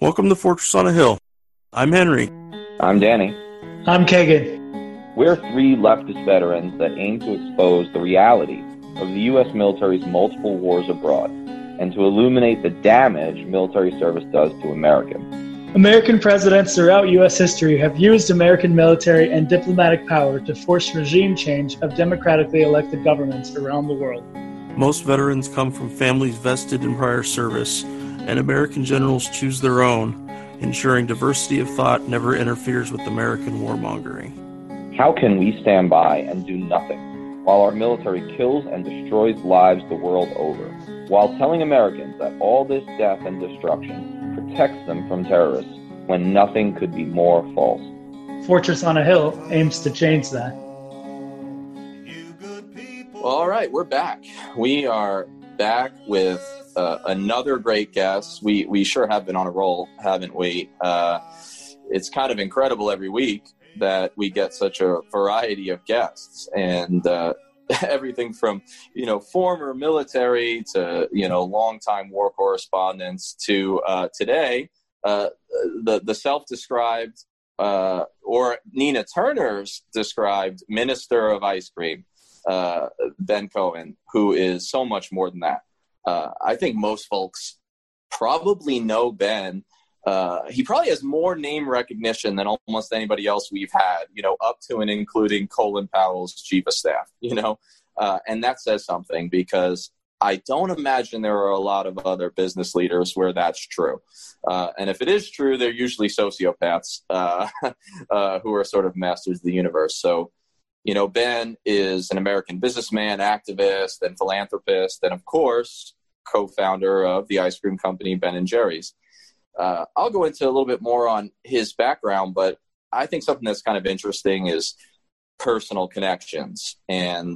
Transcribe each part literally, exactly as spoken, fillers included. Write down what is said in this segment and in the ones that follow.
Welcome to Fortress on a Hill. I'm Henry. I'm Danny. I'm Kagan. We're three leftist veterans that aim to expose the reality of the U S military's multiple wars abroad and to illuminate the damage military service does to Americans. American presidents throughout U S history have used American military and diplomatic power to force regime change of democratically elected governments around the world. Most veterans come from families vested in prior service, and American generals choose their own, ensuring diversity of thought never interferes with American warmongering. How can we stand by and do nothing while our military kills and destroys lives the world over, while telling Americans that all this death and destruction protects them from terrorists when nothing could be more false? Fortress on a Hill aims to change that. Well, all right, we're back. We are back with Uh, another great guest. We we sure have been on a roll, haven't we? Uh, it's kind of incredible every week that we get such a variety of guests, and uh, everything from you know former military to you know longtime war correspondents to uh, today uh, the the self-described uh, or Nina Turner's described minister of ice cream, uh, Ben Cohen, who is so much more than that. Uh, I think most folks probably know Ben. Uh, he probably has more name recognition than almost anybody else we've had, you know, up to and including Colin Powell's chief of staff, you know, uh, and that says something because I don't imagine there are a lot of other business leaders where that's true. Uh, and if it is true, they're usually sociopaths uh, uh, who are sort of masters of the universe. So, you know, Ben is an American businessman, activist, and philanthropist, and of course, co-founder of the ice cream company Ben and Jerry's. Uh, I'll go into a little bit more on his background, but I think something that's kind of interesting is personal connections. And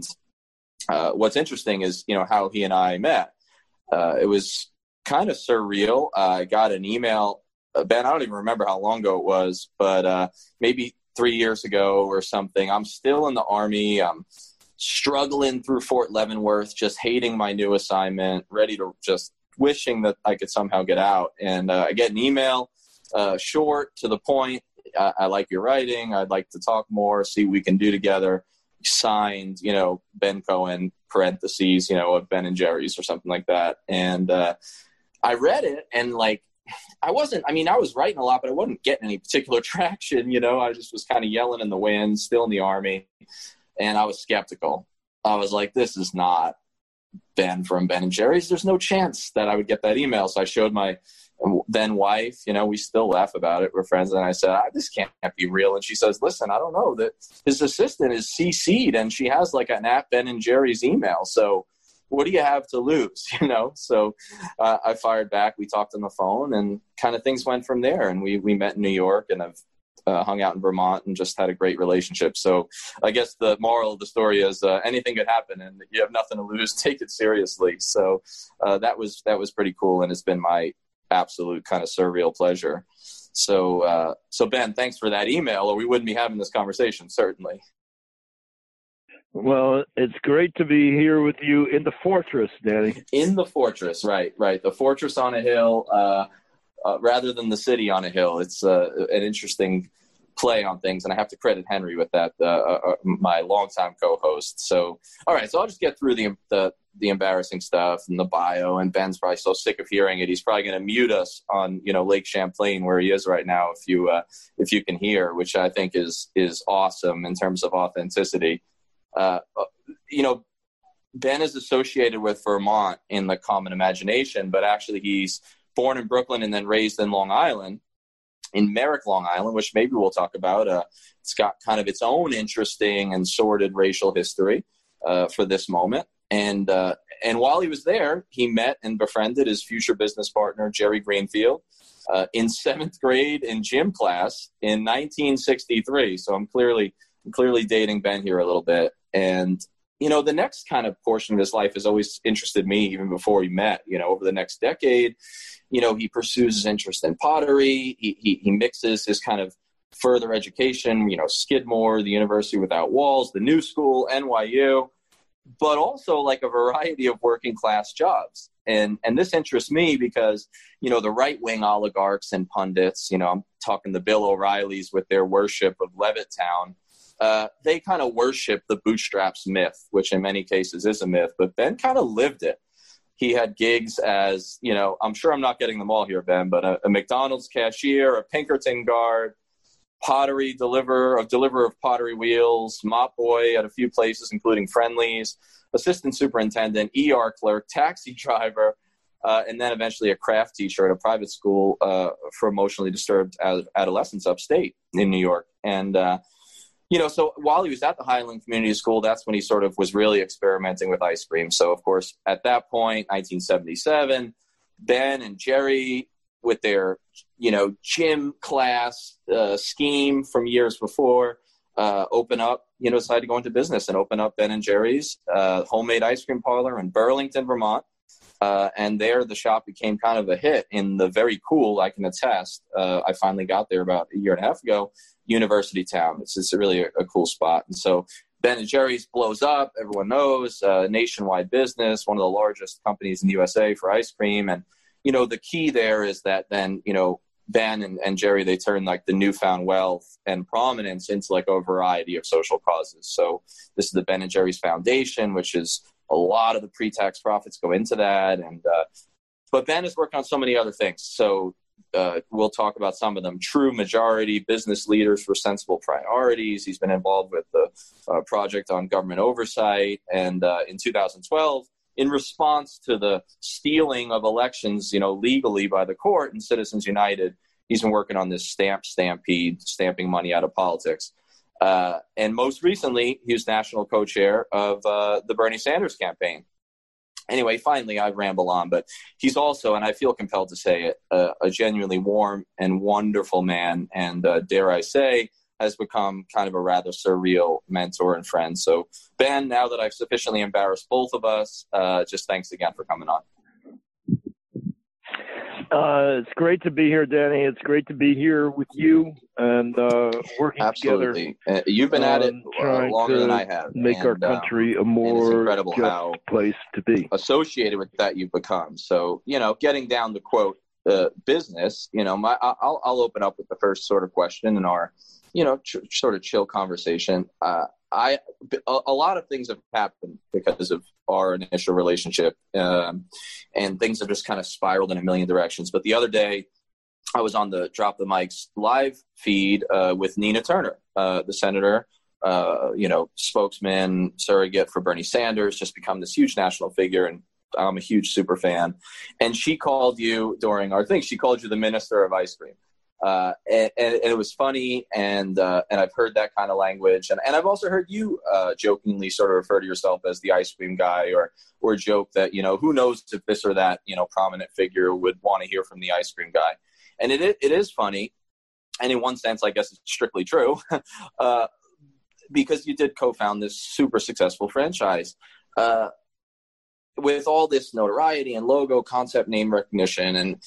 uh, what's interesting is, you know, how he and I met. Uh, it was kind of surreal. Uh, I got an email. Uh, Ben, I don't even remember how long ago it was, but uh, maybe three years ago or something. I'm still in the Army. I'm struggling through Fort Leavenworth, just hating my new assignment, ready to just wishing that I could somehow get out. And uh, I get an email, uh, short, to the point. I, I like your writing. I'd like to talk more, see what we can do together. Signed, you know, Ben Cohen, parentheses, you know, of Ben and Jerry's or something like that. And uh, I read it and like, I wasn't, I mean, I was writing a lot, but I wasn't getting any particular traction, you know, I just was kind of yelling in the wind, still in the Army, and I was skeptical. I was like, this is not Ben from Ben and Jerry's. There's no chance that I would get that email. So I showed my then wife, you know, we still laugh about it. We're friends. And I said, ah, this can't be real. And she says, listen, I don't know, that his assistant is C C'd and she has like an at Ben and Jerry's email. So what do you have to lose, you know? So uh, I fired back. We talked on the phone and kind of things went from there. And we we met in New York, and I've uh, hung out in Vermont and just had a great relationship. So I guess the moral of the story is uh, anything could happen and you have nothing to lose. Take it seriously. So uh, that was that was pretty cool. And it's been my absolute kind of surreal pleasure. So, uh, so Ben, thanks for that email, or we wouldn't be having this conversation, certainly. Well, it's great to be here with you in the fortress, Danny. In the fortress, right, right. The fortress on a hill, uh, uh, rather than the city on a hill. It's uh, an interesting play on things, and I have to credit Henry with that, uh, uh, my longtime co-host. So, all right, so I'll just get through the, the the embarrassing stuff and the bio, and Ben's probably so sick of hearing it, he's probably going to mute us on, you know, Lake Champlain, where he is right now, if you uh, if you can hear, which I think is is awesome in terms of authenticity. Uh, you know, Ben is associated with Vermont in the common imagination, but actually he's born in Brooklyn and then raised in Long Island, in Merrick, Long Island, which maybe we'll talk about. Uh, it's got kind of its own interesting and sordid racial history uh, for this moment. And uh, and while he was there, he met and befriended his future business partner, Jerry Greenfield, uh, in seventh grade in gym class in nineteen sixty-three. So I'm clearly I'm clearly dating Ben here a little bit. And, you know, the next kind of portion of his life has always interested me even before we met. You know, over the next decade, you know, he pursues his interest in pottery. He, he, he mixes his kind of further education, you know, Skidmore, the University Without Walls, the New School, N Y U, but also like a variety of working class jobs. And and this interests me because, you know, the right-wing oligarchs and pundits, you know, I'm talking the Bill O'Reillys with their worship of Levittown, uh, they kind of worship the bootstraps myth, which in many cases is a myth, but Ben kind of lived it. He had gigs as, you know, I'm sure I'm not getting them all here, Ben, but a, a McDonald's cashier, a Pinkerton guard, pottery deliverer, a deliverer of pottery wheels, mop boy at a few places, including Friendly's, assistant superintendent, E R clerk, taxi driver, uh, and then eventually a craft teacher at a private school uh, for emotionally disturbed ad- adolescents upstate in New York. And, uh, you know, so while he was at the Highland Community School, that's when he sort of was really experimenting with ice cream. So, of course, at that point, nineteen seventy-seven, Ben and Jerry, with their, you know, gym class uh, scheme from years before, uh, open up, you know, decided to go into business and open up Ben and Jerry's uh, homemade ice cream parlor in Burlington, Vermont. Uh, and there the shop became kind of a hit in the very cool, I can attest, uh, I finally got there about a year and a half ago, University Town. It's just really a, a cool spot. And so Ben and Jerry's blows up, everyone knows, uh, nationwide business, one of the largest companies in the U S A for ice cream. And, you know, the key there is that then, you know, Ben and, and Jerry, they turn like the newfound wealth and prominence into like a variety of social causes. So this is the Ben and Jerry's Foundation, which is a lot of the pre-tax profits go into that. And, uh, but Ben has worked on so many other things. So uh, we'll talk about some of them. True Majority, Business Leaders for Sensible Priorities. He's been involved with the uh, project on government oversight. And uh, in two thousand twelve, in response to the stealing of elections, you know, legally by the court and Citizens United, he's been working on this stamp stampede, stamping money out of politics. Uh, and most recently, he was national co-chair of uh, the Bernie Sanders campaign. Anyway, finally, I ramble on, but he's also, and I feel compelled to say it, uh, a genuinely warm and wonderful man, and uh, dare I say, has become kind of a rather surreal mentor and friend. So, Ben, now that I've sufficiently embarrassed both of us, uh, just thanks again for coming on. Uh, it's great to be here, Danny. It's great to be here with you and uh, working Absolutely. together. Uh, you've been at it um, uh, longer than I have. Make and, our country um, a more just how place to be. Associated with that you've become. So, you know, getting down the quote uh, business, you know, my I'll, I'll open up with the first sort of question in our, you know, ch- sort of chill conversation. Uh, I a, a lot of things have happened because of our initial relationship, um, and things have just kind of spiraled in a million directions. But the other day, I was on the Drop the Mics live feed uh, with Nina Turner, uh, the senator, uh, you know, spokesman, surrogate for Bernie Sanders, just become this huge national figure, and I'm a huge super fan. And she called you during our thing. She called you the Minister of Ice Cream. Uh, and, and, and it was funny, and uh, and I've heard that kind of language, and, and I've also heard you uh, jokingly sort of refer to yourself as the ice cream guy, or or joke that, you know, who knows if this or that, you know, prominent figure would want to hear from the ice cream guy. And it it is funny, and in one sense, I guess it's strictly true, uh, because you did co-found this super successful franchise uh, with all this notoriety and logo, concept, name recognition, and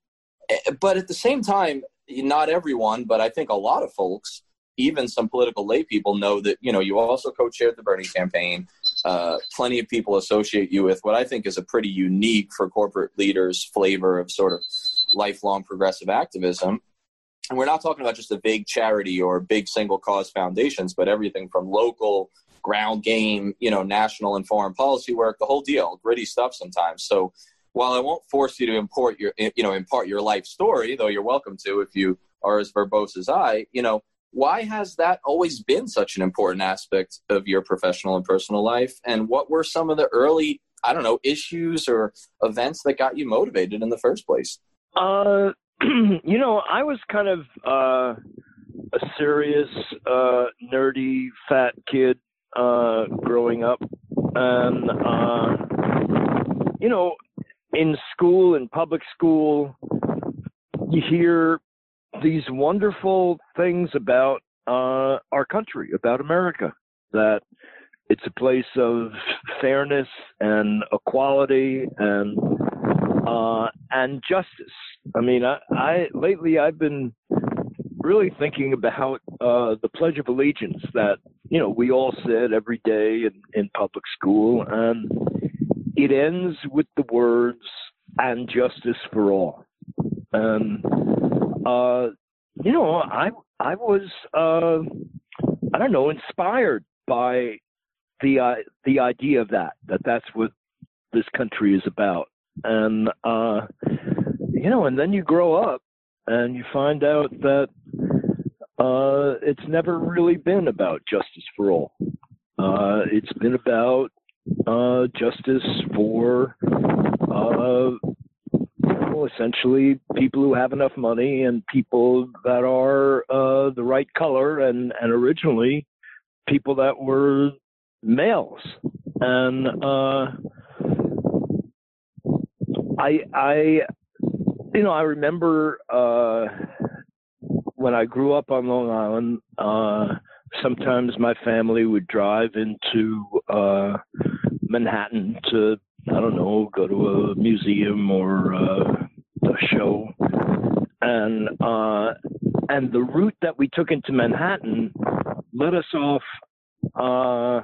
but at the same time, not everyone, but I think a lot of folks, even some political lay people, know that, you know, you also co-chaired the Bernie campaign. Uh, plenty of people associate you with what I think is a pretty unique for corporate leaders flavor of sort of lifelong progressive activism. And we're not talking about just a big charity or big single cause foundations, but everything from local, ground game, you know, national and foreign policy work, the whole deal, gritty stuff sometimes. So while I won't force you to import your, you know, impart your life story, though you're welcome to if you are as verbose as I, you know, why has that always been such an important aspect of your professional and personal life? And what were some of the early, I don't know, issues or events that got you motivated in the first place? Uh, you know, I was kind of uh, a serious, uh, nerdy, fat kid uh, growing up. And, uh, you know, in school, in public school, you hear these wonderful things about uh, our country, about America, that it's a place of fairness and equality and uh, and justice. I mean, I, I lately I've been really thinking about uh, the Pledge of Allegiance that, you know, we all said every day in, in public school. And it ends with the words "and justice for all." And uh, you know, I I was uh, I don't know, inspired by the uh, the idea of that that that's what this country is about. And uh, you know, and then you grow up and you find out that uh, it's never really been about justice for all. Uh, it's been about uh, justice for uh, well, essentially people who have enough money and people that are uh, the right color, and, and originally people that were males. And uh, I, I, you know, I remember uh, when I grew up on Long Island, uh, sometimes my family would drive into uh, Manhattan to, I don't know, go to a museum or uh, a show. And uh, and the route that we took into Manhattan led us off uh,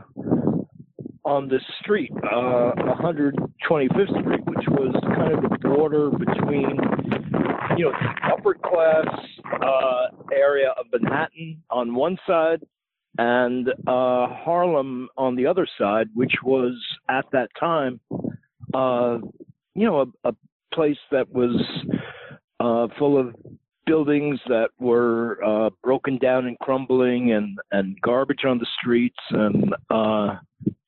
on this street, uh, one hundred twenty-fifth Street, which was kind of the border between, you know, the upper class uh, area of Manhattan on one side and uh, Harlem on the other side, which was at that time, uh, you know, a, a place that was uh, full of buildings that were uh, broken down and crumbling, and, and garbage on the streets, and uh,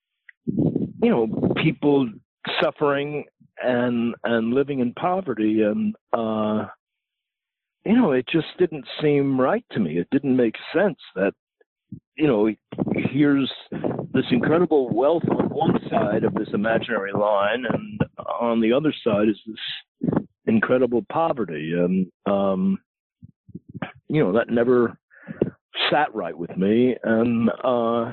you know, people suffering and and living in poverty, and uh, you know, it just didn't seem right to me. It didn't make sense that, you know, here's this incredible wealth on one side of this imaginary line, and on the other side is this incredible poverty. And, um, you know, that never sat right with me. And, uh,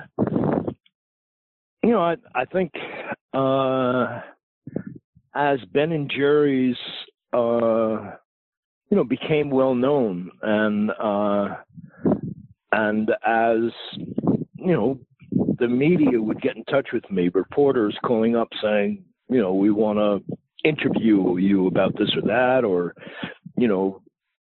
you know, I, I think uh, as Ben and Jerry's, uh, you know, became well known, and uh, and as, you know, the media would get in touch with me, reporters calling up saying, you know, we want to interview you about this or that, or, you know,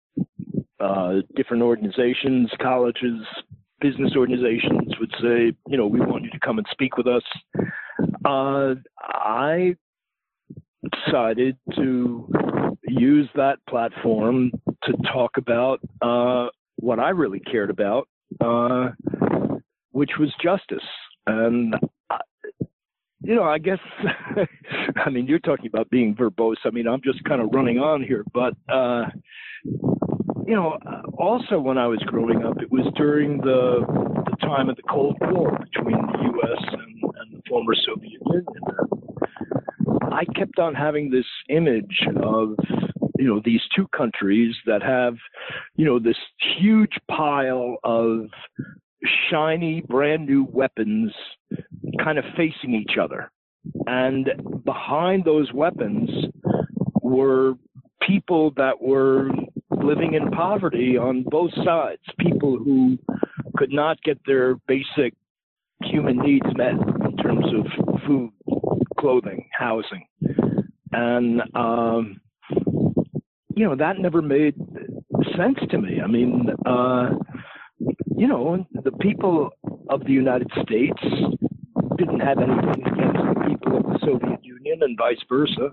uh, different organizations, colleges, business organizations would say, you know, we want you to come and speak with us. Uh, I decided to use that platform to talk about uh, what I really cared about, uh, which was justice. And, uh, you know, I guess, I mean, you're talking about being verbose. I mean, I'm just kind of running on here. But, uh, you know, also when I was growing up, it was during the, the time of the Cold War between the U S and, and the former Soviet Union. I kept on having this image of, you know, these two countries that have, you know, this huge pile of shiny, brand new weapons kind of facing each other. And behind those weapons were people that were living in poverty on both sides, people who could not get their basic human needs met in terms of food, clothing, housing. And, um, you know, that never made sense to me. I mean, uh, you know, the people of the United States didn't have anything against the people of the Soviet Union and vice versa.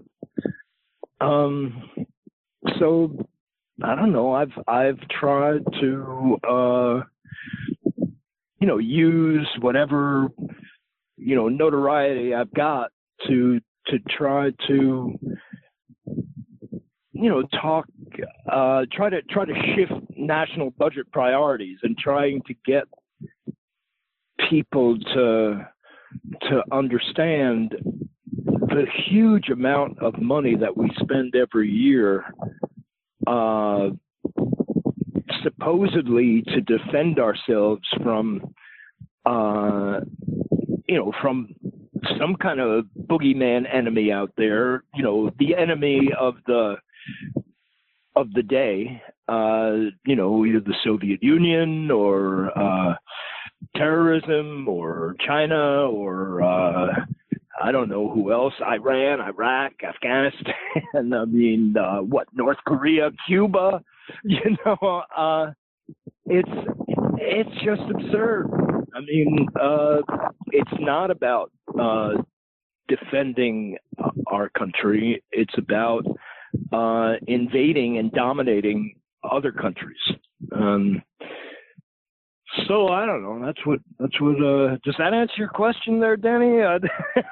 Um, so, I don't know, I've, I've tried to, uh, you know, use whatever, you know, notoriety I've got to, to try to, you know, talk, uh, try to try to shift national budget priorities, and trying to get people to to understand the huge amount of money that we spend every year, uh, supposedly to defend ourselves from, uh, you know, from some kind of boogeyman enemy out there, you know, the enemy of the of the day, uh, you know, either the Soviet Union or uh, terrorism or China or, uh, I don't know who else, Iran, Iraq, Afghanistan, I mean, uh, what, North Korea, Cuba, you know, uh, it's, it's just absurd. I mean, uh, it's not about uh, defending our country. It's about uh, invading and dominating other countries. Um, so I don't know. That's what. That's what. Uh, does that answer your question, there, Danny? Uh,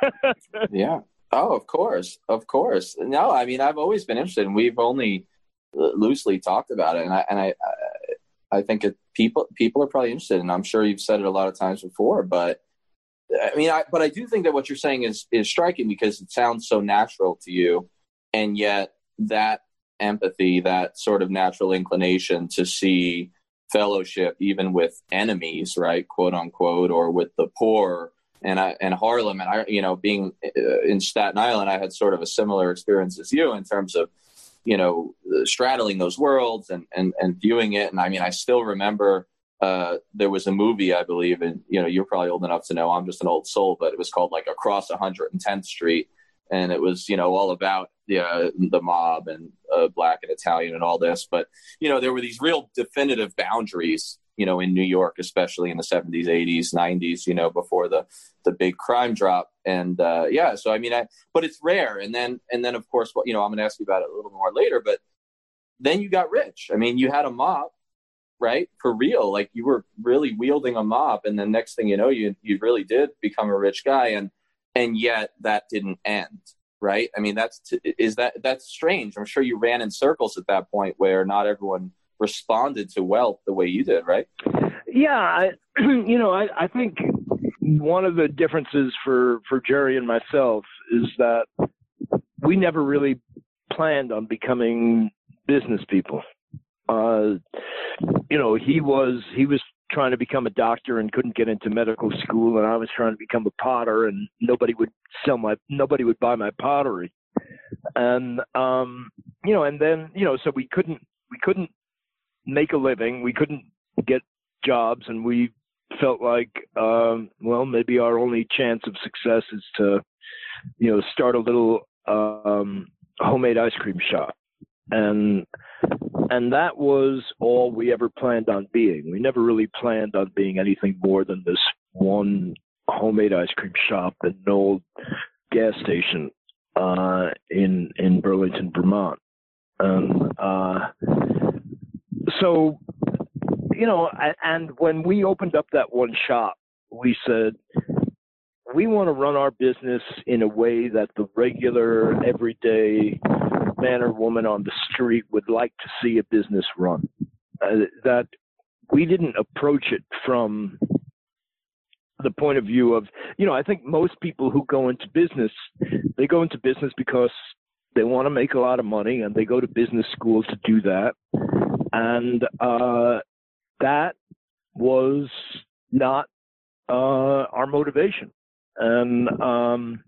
yeah. Oh, of course, of course. No, I mean, I've always been interested, and we've only loosely talked about it, and I and I I think it, people people are probably interested, and I'm sure you've said it a lot of times before, but. I mean, I, but I do think that what you're saying is is striking because it sounds so natural to you, and yet that empathy, that sort of natural inclination to see fellowship, even with enemies, right, quote unquote, or with the poor, and I and Harlem, and I, you know, being in Staten Island, I had sort of a similar experience as you in terms of, you know, straddling those worlds and and and viewing it, and I mean, I still remember. Uh, there was a movie, I believe, and you know, you're probably old enough to know. I'm just an old soul, but it was called like Across one hundred tenth Street, and it was, you know, all about the uh, the mob and uh, Black and Italian and all this. But you know, there were these real definitive boundaries, you know, in New York, especially in the seventies, eighties, nineties, you know, before the the big crime drop. And uh, yeah, so I mean, I but it's rare. And then and then of course, you know, I'm going to ask you about it a little more later. But then you got rich. I mean, you had a mop. Right? For real. Like you were really wielding a mop. And then next thing you know, you, you really did become a rich guy. And, and yet that didn't end. Right. I mean, that's, t- is that, that's strange. I'm sure you ran in circles at that point where not everyone responded to wealth the way you did. Right. Yeah. I, you know, I, I think one of the differences for, for Jerry and myself is that we never really planned on becoming business people. Uh, you know, he was he was trying to become a doctor and couldn't get into medical school, and I was trying to become a potter, and nobody would sell my nobody would buy my pottery, and um, you know, and then you know, so we couldn't we couldn't make a living, we couldn't get jobs, and we felt like, um, well, maybe our only chance of success is to, you know, start a little um, homemade ice cream shop. And and that was all we ever planned on being. We never really planned on being anything more than this one homemade ice cream shop at an old gas station uh, in in Burlington, Vermont. And uh, so, you know, and when we opened up that one shop, we said, we want to run our business in a way that the regular, everyday man or woman on the street would like to see a business run. Uh, that we didn't approach it from the point of view of, you know, I think most people who go into business, they go into business because they want to make a lot of money and they go to business school to do that. And uh, that was not uh, our motivation. And um,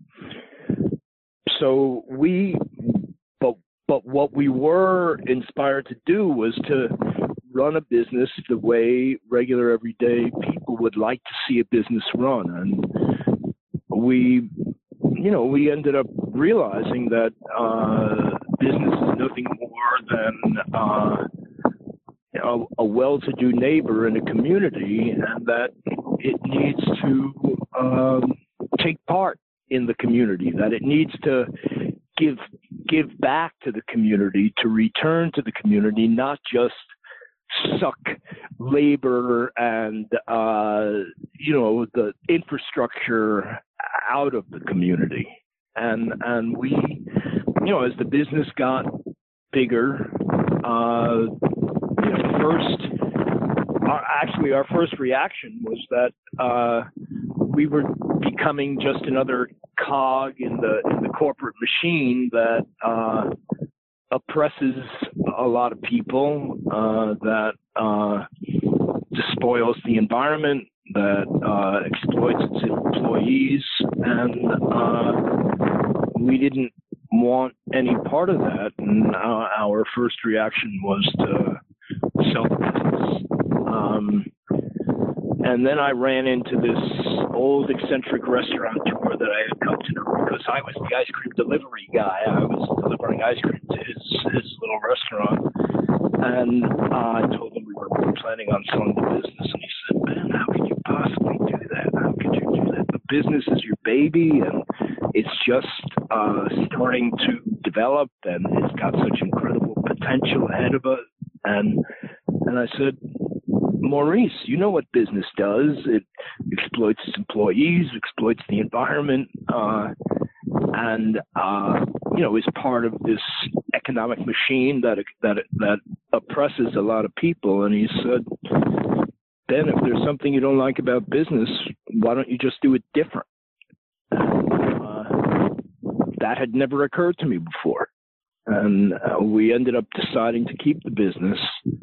so we, but, but what we were inspired to do was to run a business the way regular everyday people would like to see a business run. And we, you know, we ended up realizing that uh, business is nothing more than uh, a, a well-to-do neighbor in a community, and that it needs to um, take part in the community, that it needs to give give back to the community, to return to the community, not just suck labor and uh, you know, the infrastructure out of the community. And and we, you know, as the business got bigger, uh, you know, first, our, actually our first reaction was that uh, we were becoming just another cog in the in the corporate machine that uh, oppresses a lot of people, uh, that uh, despoils the environment, that uh, exploits its employees, and uh, we didn't want any part of that. And uh, our first reaction was to sell the business. Um, and then I ran into this old eccentric restaurateur that I had come to know because I was the ice cream delivery guy. I was delivering ice cream to his, his little restaurant. And uh, I told him we were planning on selling the business. And he said, "Man, how could you possibly do that? How could you do that? The business is your baby, and it's just uh, starting to develop, and it's got such incredible potential ahead of it." And and I said, "Maurice, you know what business does. It exploits its employees, exploits the environment, uh, and uh, you know, is part of this economic machine that that that oppresses a lot of people." And he said, "Ben, if there's something you don't like about business, why don't you just do it different?" Uh, that had never occurred to me before, and uh, we ended up deciding to keep the business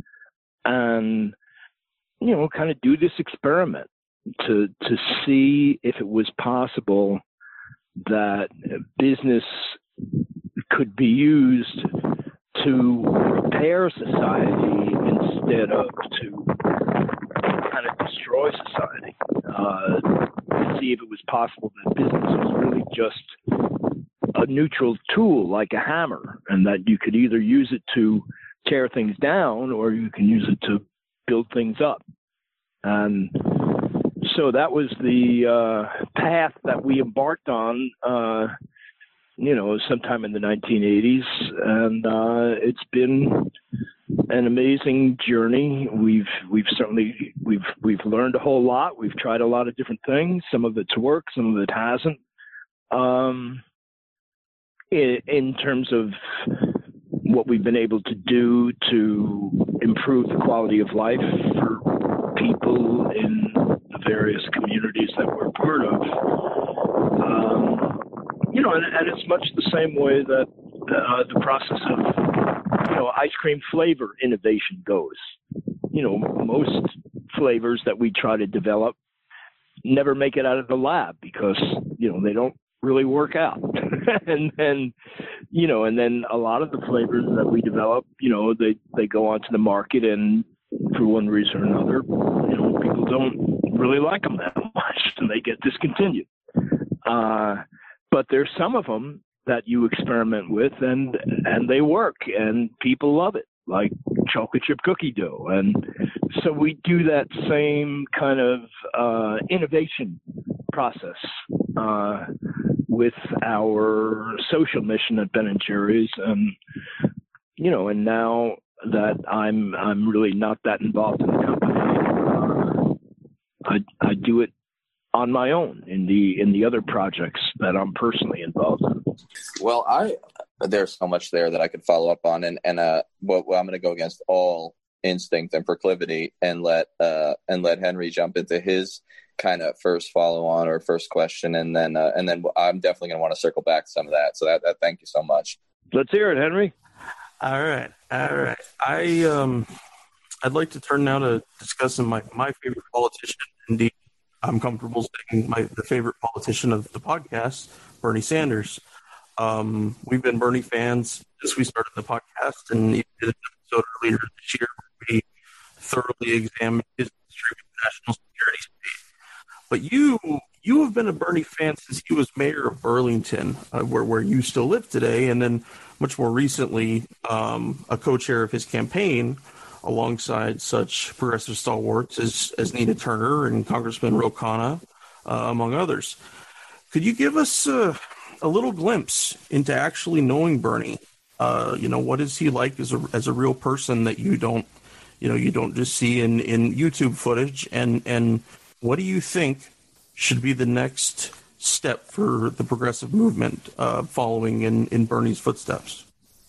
and, you know, kind of do this experiment to to see if it was possible that business could be used to repair society instead of to kind of destroy society. Uh, to see if it was possible that business was really just a neutral tool like a hammer, and that you could either use it to tear things down or you can use it to build things up. And so that was the uh, path that we embarked on, uh, you know, sometime in the nineteen eighties. And uh, it's been an amazing journey. We've we've certainly we've we've learned a whole lot. We've tried a lot of different things. Some of it's worked, some of it hasn't. Um, in, in terms of what we've been able to do to improve the quality of life for people in the various communities that we're part of. Um, you know, and, and it's much the same way that uh, the process of, you know, ice cream flavor innovation goes. You know, most flavors that we try to develop never make it out of the lab because, you know, they don't really work out. and then, you know, and then a lot of the flavors that we develop, you know, they, they go onto the market, and for one reason or another, you know, people don't really like them that much and they get discontinued. Uh, but there's some of them that you experiment with and, and they work and people love it, like chocolate chip cookie dough. And so we do that same kind of uh, innovation process uh, with our social mission at Ben and Jerry's. And, you know, and now that I'm I'm really not that involved in the company, uh, I I do it on my own in the in the other projects that I'm personally involved in. Well, I there's so much there that I could follow up on, and and uh, well, I'm going to go against all instinct and proclivity, and let uh and let Henry jump into his kind of first follow on or first question, and then uh, and then I'm definitely going to want to circle back to some of that. So that, that thank you so much. Let's hear it, Henry. All right, all right. I um, I'd like to turn now to discussing my, my favorite politician. Indeed, I'm comfortable saying my the favorite politician of the podcast, Bernie Sanders. Um, we've been Bernie fans since we started the podcast, and even did an episode earlier this year where we thoroughly examined his history with the national security state. But you you have been a Bernie fan since he was mayor of Burlington, uh, where where you still live today, and then much more recently, um, a co-chair of his campaign alongside such progressive stalwarts as, as Nina Turner and Congressman Ro Khanna, uh, among others. Could you give us uh, a little glimpse into actually knowing Bernie? Uh, you know, what is he like as a as a real person that you don't, you know, you don't just see in, in YouTube footage? And and what do you think should be the next step for the progressive movement uh, following in, in Bernie's footsteps?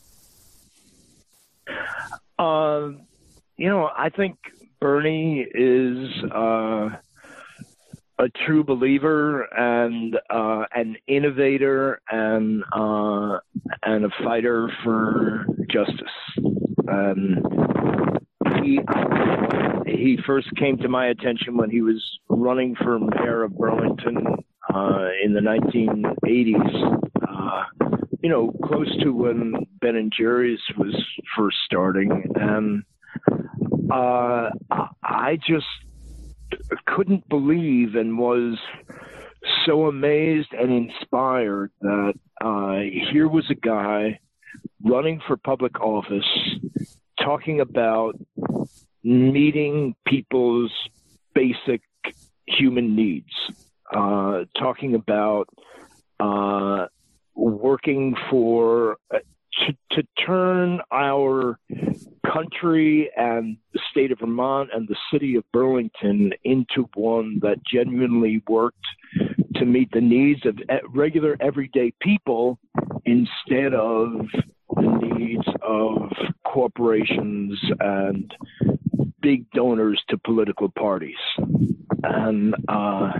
Uh, you know, I think Bernie is uh, a true believer and uh, an innovator and uh, and a fighter for justice. And he he first came to my attention when he was running for mayor of Burlington uh, in the nineteen eighties. Uh, you know, close to when Ben and Jerry's was first starting, and uh, I just couldn't believe and was so amazed and inspired that uh, here was a guy running for public office, talking about meeting people's basic human needs, uh, talking about uh, working for uh, to, to turn our country and the state of Vermont and the city of Burlington into one that genuinely worked to meet the needs of regular everyday people instead of the needs of corporations and big donors to political parties. And uh,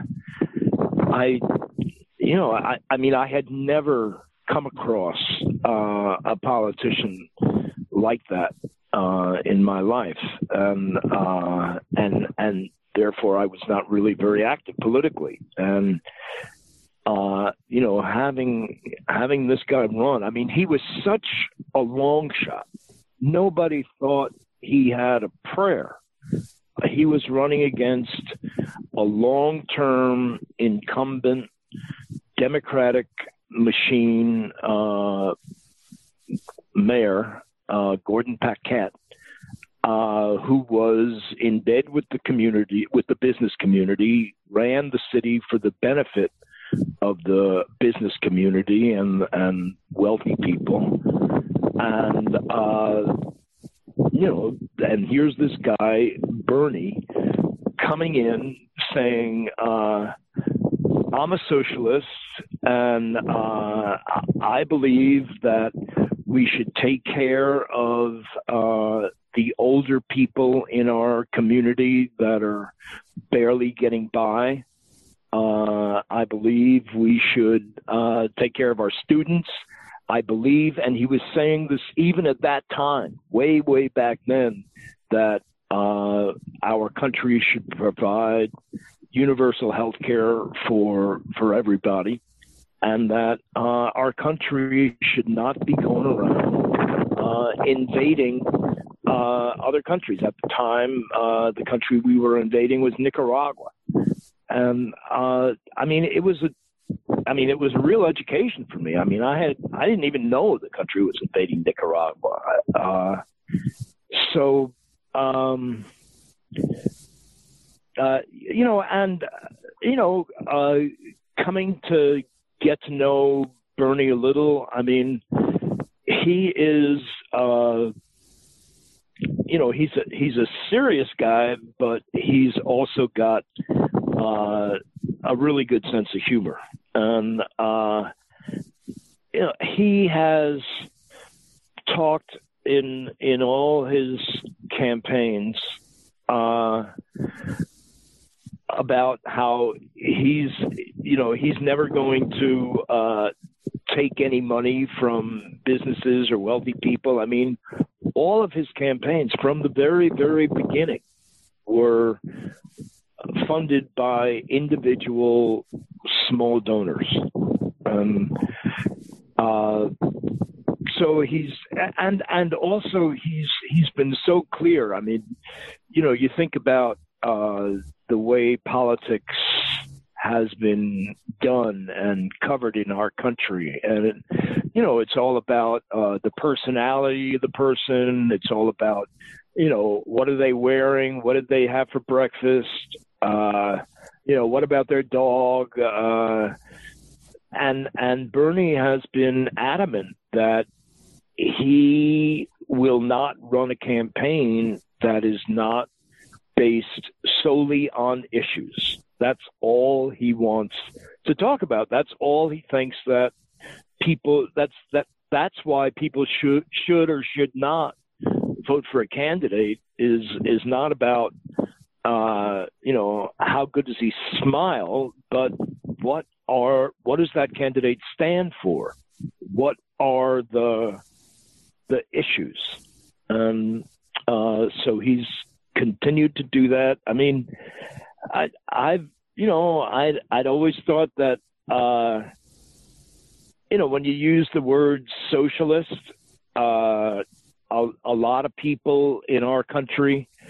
I, you know, I, I mean, I had never come across uh, a politician like that uh, in my life, and uh, and and therefore I was not really very active politically. And uh, you know, having having this guy run, I mean, he was such a long shot. Nobody thought he had a prayer. He was running against a long-term incumbent Democratic machine uh, mayor, uh, Gordon Paquette, uh, who was in bed with the community, with the business community, ran the city for the benefit of the business community and and wealthy people. And, uh, you know, and here's this guy, Bernie, coming in saying, uh, I'm a socialist, and uh, I believe that we should take care of uh, the older people in our community that are barely getting by. Uh, I believe we should uh, take care of our students. I believe, and he was saying this even at that time, way, way back then, that uh, our country should provide universal health care for for everybody, and that uh, our country should not be going around uh, invading uh, other countries. At the time, uh, the country we were invading was Nicaragua. And uh, I mean, it was a I mean, it was a real education for me. I mean, I had I didn't even know the country was invading Nicaragua. Uh, so, um, uh, you know, and, you know, uh, coming to get to know Bernie a little, I mean, he is, uh, you know, he's a, he's a serious guy, but he's also got uh, a really good sense of humor. And, uh, you know, he has talked in in all his campaigns uh, about how he's, you know, he's never going to uh, take any money from businesses or wealthy people. I mean, all of his campaigns from the very, very beginning were funded by individual small donors. Um, uh, so he's, and, and also he's, he's been so clear. I mean, you know, you think about uh, the way politics has been done and covered in our country. And, it, you know, it's all about uh, the personality of the person. It's all about, you know, what are they wearing? What did they have for breakfast? Uh, you know, what about their dog? Uh, and and Bernie has been adamant that he will not run a campaign that is not based solely on issues. That's all he wants to talk about. That's all he thinks that people. That's that. That's why people should should or should not vote for a candidate. Is is not about uh, you know, how good does he smile, but what are what does that candidate stand for? What are the the issues? And uh, so he's continued to do that. I mean, I, I've, you know, I'd, I'd always thought that, uh, you know, when you use the word socialist, uh, a, a lot of people in our country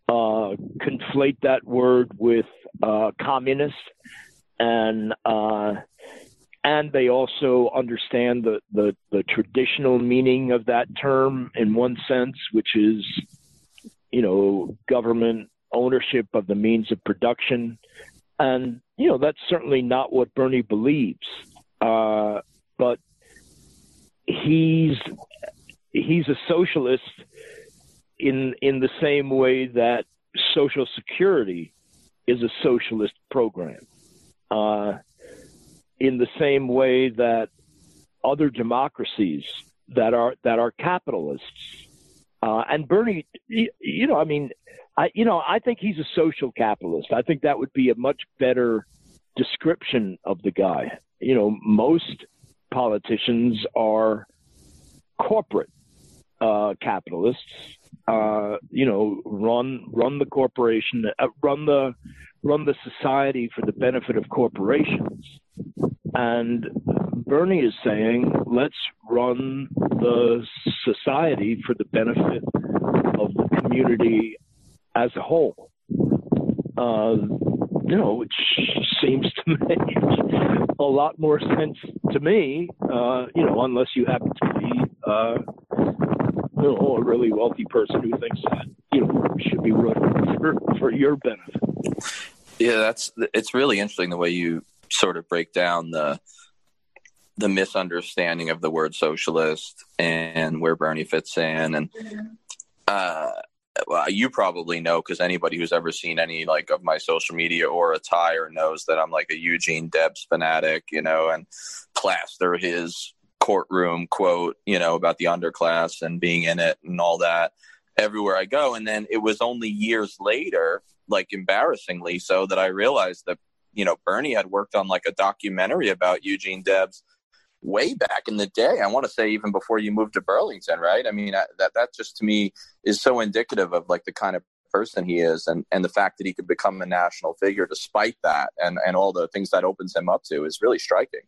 uh, conflate that word with uh, communist, and uh, and they also understand the, the, the traditional meaning of that term in one sense, which is, you know, government ownership of the means of production. And, you know, that's certainly not what Bernie believes. Uh, but he's he's a socialist in in the same way that Social Security is a socialist program. Uh, in the same way that other democracies that are that are capitalists, uh, and Bernie, you, you know, I mean, I you know, I think he's a social capitalist. I think that would be a much better description of the guy. You know, most politicians are corporate uh, capitalists. Uh, you know, run run the corporation, uh, run the run the society for the benefit of corporations. And Bernie is saying, let's run the society for the benefit of the community as a whole. Uh, you know, which seems to make a lot more sense to me, uh, you know, unless you happen to be, uh, you know, a really wealthy person who thinks that, you know, should be run for, for your benefit. Yeah, that's it's really interesting the way you sort of break down the the misunderstanding of the word socialist and where Bernie fits in. And uh, well, you probably know, because anybody who's ever seen any like of my social media or attire knows that I'm like a Eugene Debs fanatic, you know, and plaster his courtroom quote, you know, about the underclass and being in it and all that everywhere I go. And then it was only years later, like embarrassingly so, that I realized that, you know, Bernie had worked on like a documentary about Eugene Debs way back in the day. I want to say even before you moved to Burlington, right? I mean, that that just to me is so indicative of like the kind of person he is, and, and the fact that he could become a national figure despite that, and, and all the things that opens him up to is really striking.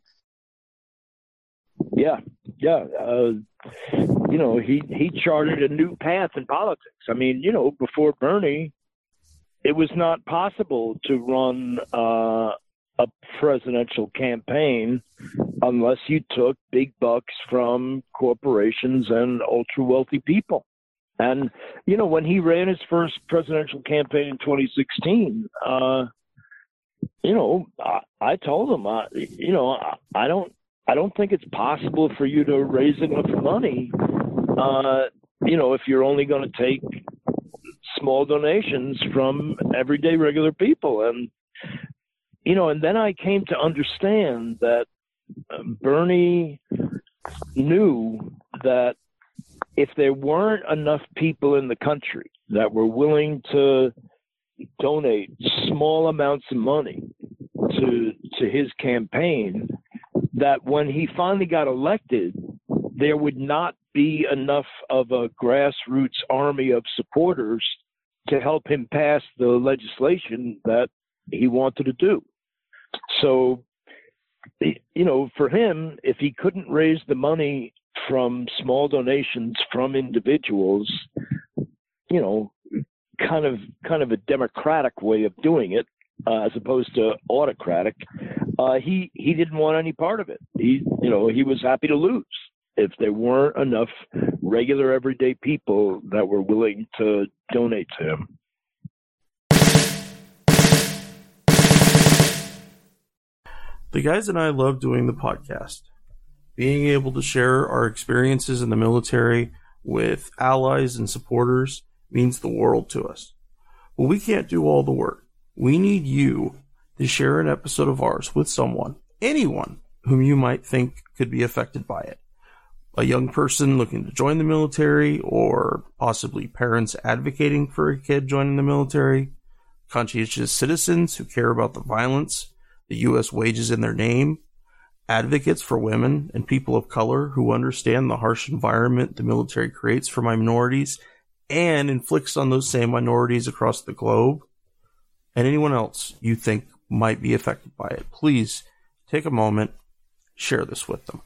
Yeah, yeah. Uh, you know, he, he charted a new path in politics. I mean, you know, before Bernie, it was not possible to run uh, a presidential campaign unless you took big bucks from corporations and ultra-wealthy people. And, you know, when he ran his first presidential campaign in twenty sixteen, uh, you know, I, I told him, uh, you know, I, I don't I don't think it's possible for you to raise enough money, uh, you know, if you're only going to take small donations from everyday regular people. And, you know, and then I came to understand that Bernie knew that if there weren't enough people in the country that were willing to donate small amounts of money to to his campaign, that when he finally got elected, there would not be enough of a grassroots army of supporters to help him pass the legislation that he wanted to do. So, you know, for him, if he couldn't raise the money from small donations from individuals, you know, kind of kind of a democratic way of doing it, uh, as opposed to autocratic, uh, he he didn't want any part of it. He, you know, he was happy to lose if there weren't enough regular everyday people that were willing to donate to him. The guys and I love doing the podcast. Being able to share our experiences in the military with allies and supporters means the world to us. But we can't do all the work. We need you to share an episode of ours with someone, anyone whom you might think could be affected by it. A young person looking to join the military, or possibly parents advocating for a kid joining the military, conscientious citizens who care about the violence the U S wages in their name, advocates for women and people of color who understand the harsh environment the military creates for minorities and inflicts on those same minorities across the globe, and anyone else you think might be affected by it. Please take a moment, share this with them.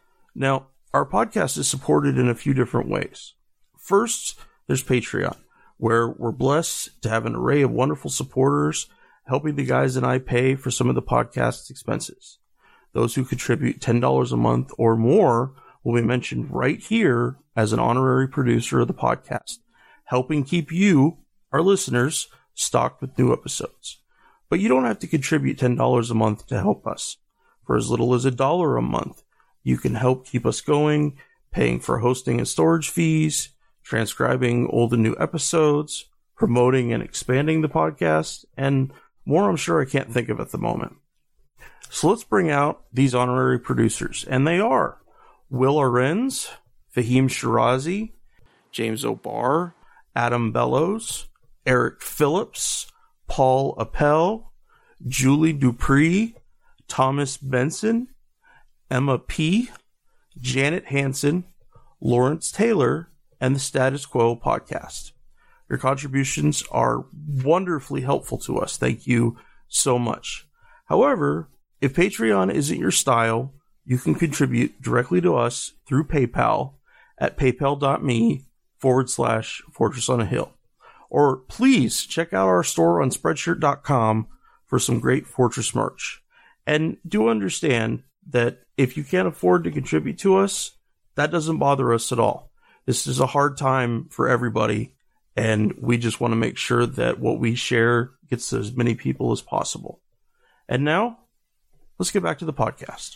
Now, our podcast is supported in a few different ways. First, there's Patreon, where we're blessed to have an array of wonderful supporters helping the guys and I pay for some of the podcast's expenses. Those who contribute ten dollars a month or more will be mentioned right here as an honorary producer of the podcast, helping keep you, our listeners, stocked with new episodes. But you don't have to contribute ten dollars a month to help us. For as little as a dollar a month, you can help keep us going, paying for hosting and storage fees, transcribing old and new episodes, promoting and expanding the podcast, and more I'm sure I can't think of at the moment. So let's bring out these honorary producers, and they are Will Arens, Fahim Shirazi, James O'Barr, Adam Bellows, Eric Phillips, Paul Appel, Julie Dupree, Thomas Benson, Emma P., Janet Hansen, Lawrence Taylor, and the Status Quo podcast. Your contributions are wonderfully helpful to us. Thank you so much. However, if Patreon isn't your style, you can contribute directly to us through PayPal at paypal.me forward slash Fortress on a Hill. Or please check out our store on Spreadshirt dot com for some great Fortress merch. And do understand that if you can't afford to contribute to us, that doesn't bother us at all. This is a hard time for everybody, and we just want to make sure that what we share gets to as many people as possible. And now, let's get back to the podcast.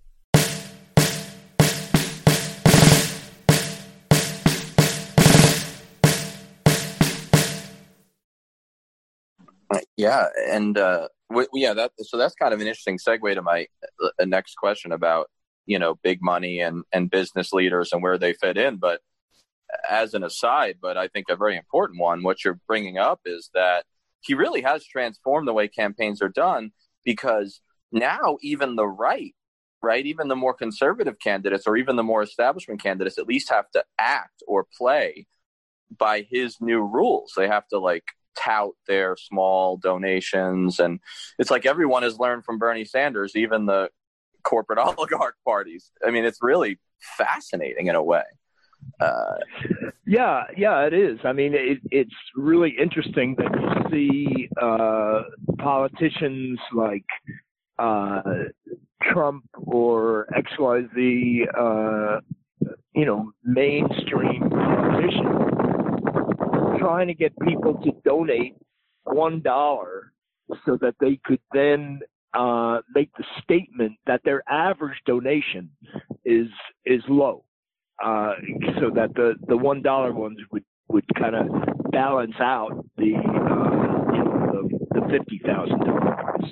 Yeah, and uh, w- yeah, that so that's kind of an interesting segue to my uh, next question about, you know, big money and, and business leaders and where they fit in. But as an aside, but I think a very important one, what you're bringing up is that he really has transformed the way campaigns are done, because now even the right, right, even the more conservative candidates or even the more establishment candidates at least have to act or play by his new rules. They have to like tout their small donations. And it's like everyone has learned from Bernie Sanders, even the corporate oligarch parties. I mean, it's really fascinating in a way. Uh, yeah, yeah, it is. I mean, it, it's really interesting that you see uh, politicians like uh, Trump or X Y Z, uh, you know, mainstream politicians trying to get people to donate one dollar so that they could then uh, make the statement that their average donation is is low, uh, so that the, the one dollar ones would, would kind of balance out the uh, you know the, the fifty thousand dollars.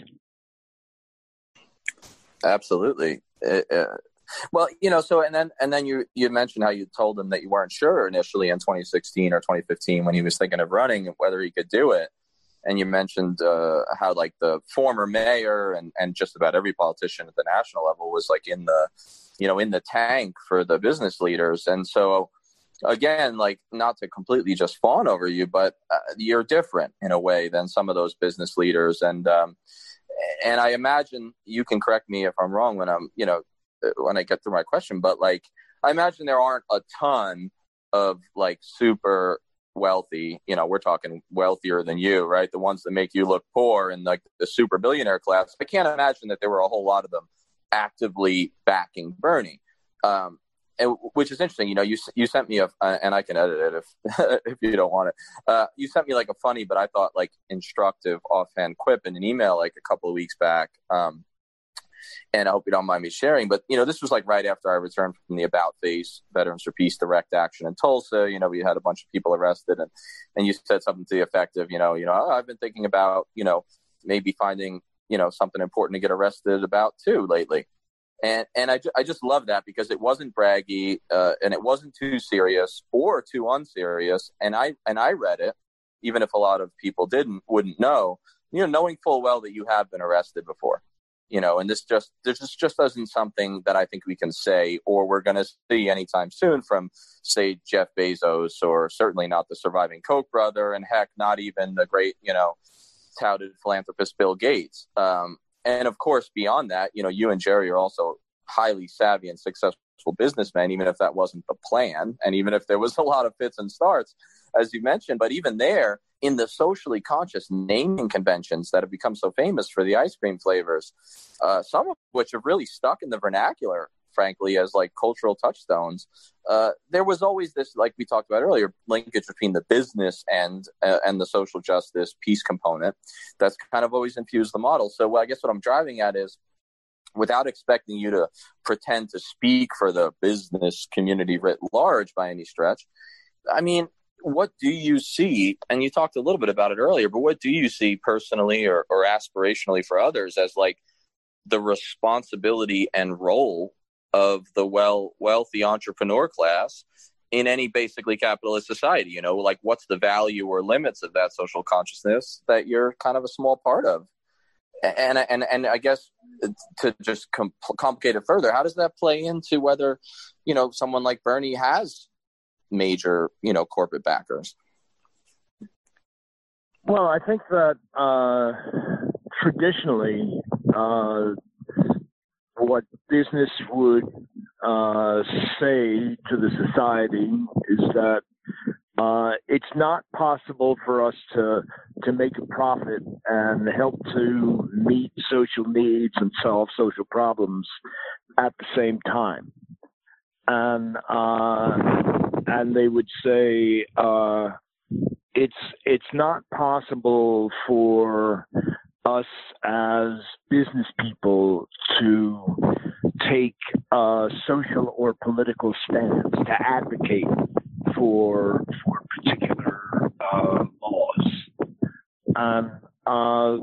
Absolutely. It, uh, well, you know, so and then and then you you mentioned how you told him that you weren't sure initially in twenty sixteen or twenty fifteen when he was thinking of running whether he could do it. And you mentioned uh, how like the former mayor and, and just about every politician at the national level was like in the, you know, in the tank for the business leaders. And so, again, like not to completely just fawn over you, but uh, you're different in a way than some of those business leaders. And um, and I imagine you can correct me if I'm wrong when I'm, you know, when I get through my question, but like I imagine there aren't a ton of like super wealthy, you know, we're talking wealthier than you, right? The ones that make you look poor and like the super billionaire class. I can't imagine that there were a whole lot of them actively backing Bernie, um, and, which is interesting. You know, you you sent me a, uh, and I can edit it if if you don't want it. Uh, you sent me like a funny, but I thought like instructive offhand quip in an email like a couple of weeks back. Um, And I hope you don't mind me sharing, but, you know, this was like right after I returned from the About Face Veterans for Peace direct action in Tulsa. You know, we had a bunch of people arrested, and, and you said something to the effect of, you know, you know, oh, I've been thinking about, you know, maybe finding, you know, something important to get arrested about too lately. And, and I, I just love that because it wasn't braggy uh, and it wasn't too serious or too unserious. And I, and I read it, even if a lot of people didn't, wouldn't know, you know, knowing full well that you have been arrested before. You know, and this just this just, just isn't something that I think we can say or we're going to see anytime soon from, say, Jeff Bezos, or certainly not the surviving Koch brother, and heck, not even the great, you know, touted philanthropist Bill Gates. Um, and of course, beyond that, you know, you and Jerry are also highly savvy and successful businessmen, even if that wasn't the plan, and even if there was a lot of fits and starts. as you mentioned. But even there, in the socially conscious naming conventions that have become so famous for the ice cream flavors, uh, some of which have really stuck in the vernacular, frankly, as like cultural touchstones, uh, there was always this, like we talked about earlier, linkage between the business and uh, and the social justice peace component that's kind of always infused the model. So well, I guess what I'm driving at is, without expecting you to pretend to speak for the business community writ large by any stretch, I mean, what do you see, and you talked a little bit about it earlier, but what do you see personally or, or aspirationally for others as like the responsibility and role of the well wealthy entrepreneur class in any basically capitalist society? You know, like what's the value or limits of that social consciousness that you're kind of a small part of? And and and I guess to just com- complicate it further, how does that play into whether, you know, someone like Bernie has major, you know, corporate backers? Well, I think that uh, traditionally, uh, what business would uh, say to the society is that uh, it's not possible for us to to make a profit and help to meet social needs and solve social problems at the same time. And uh, and they would say uh, it's it's not possible for us as business people to take a social or political stance to advocate for for particular uh, laws. Um, uh,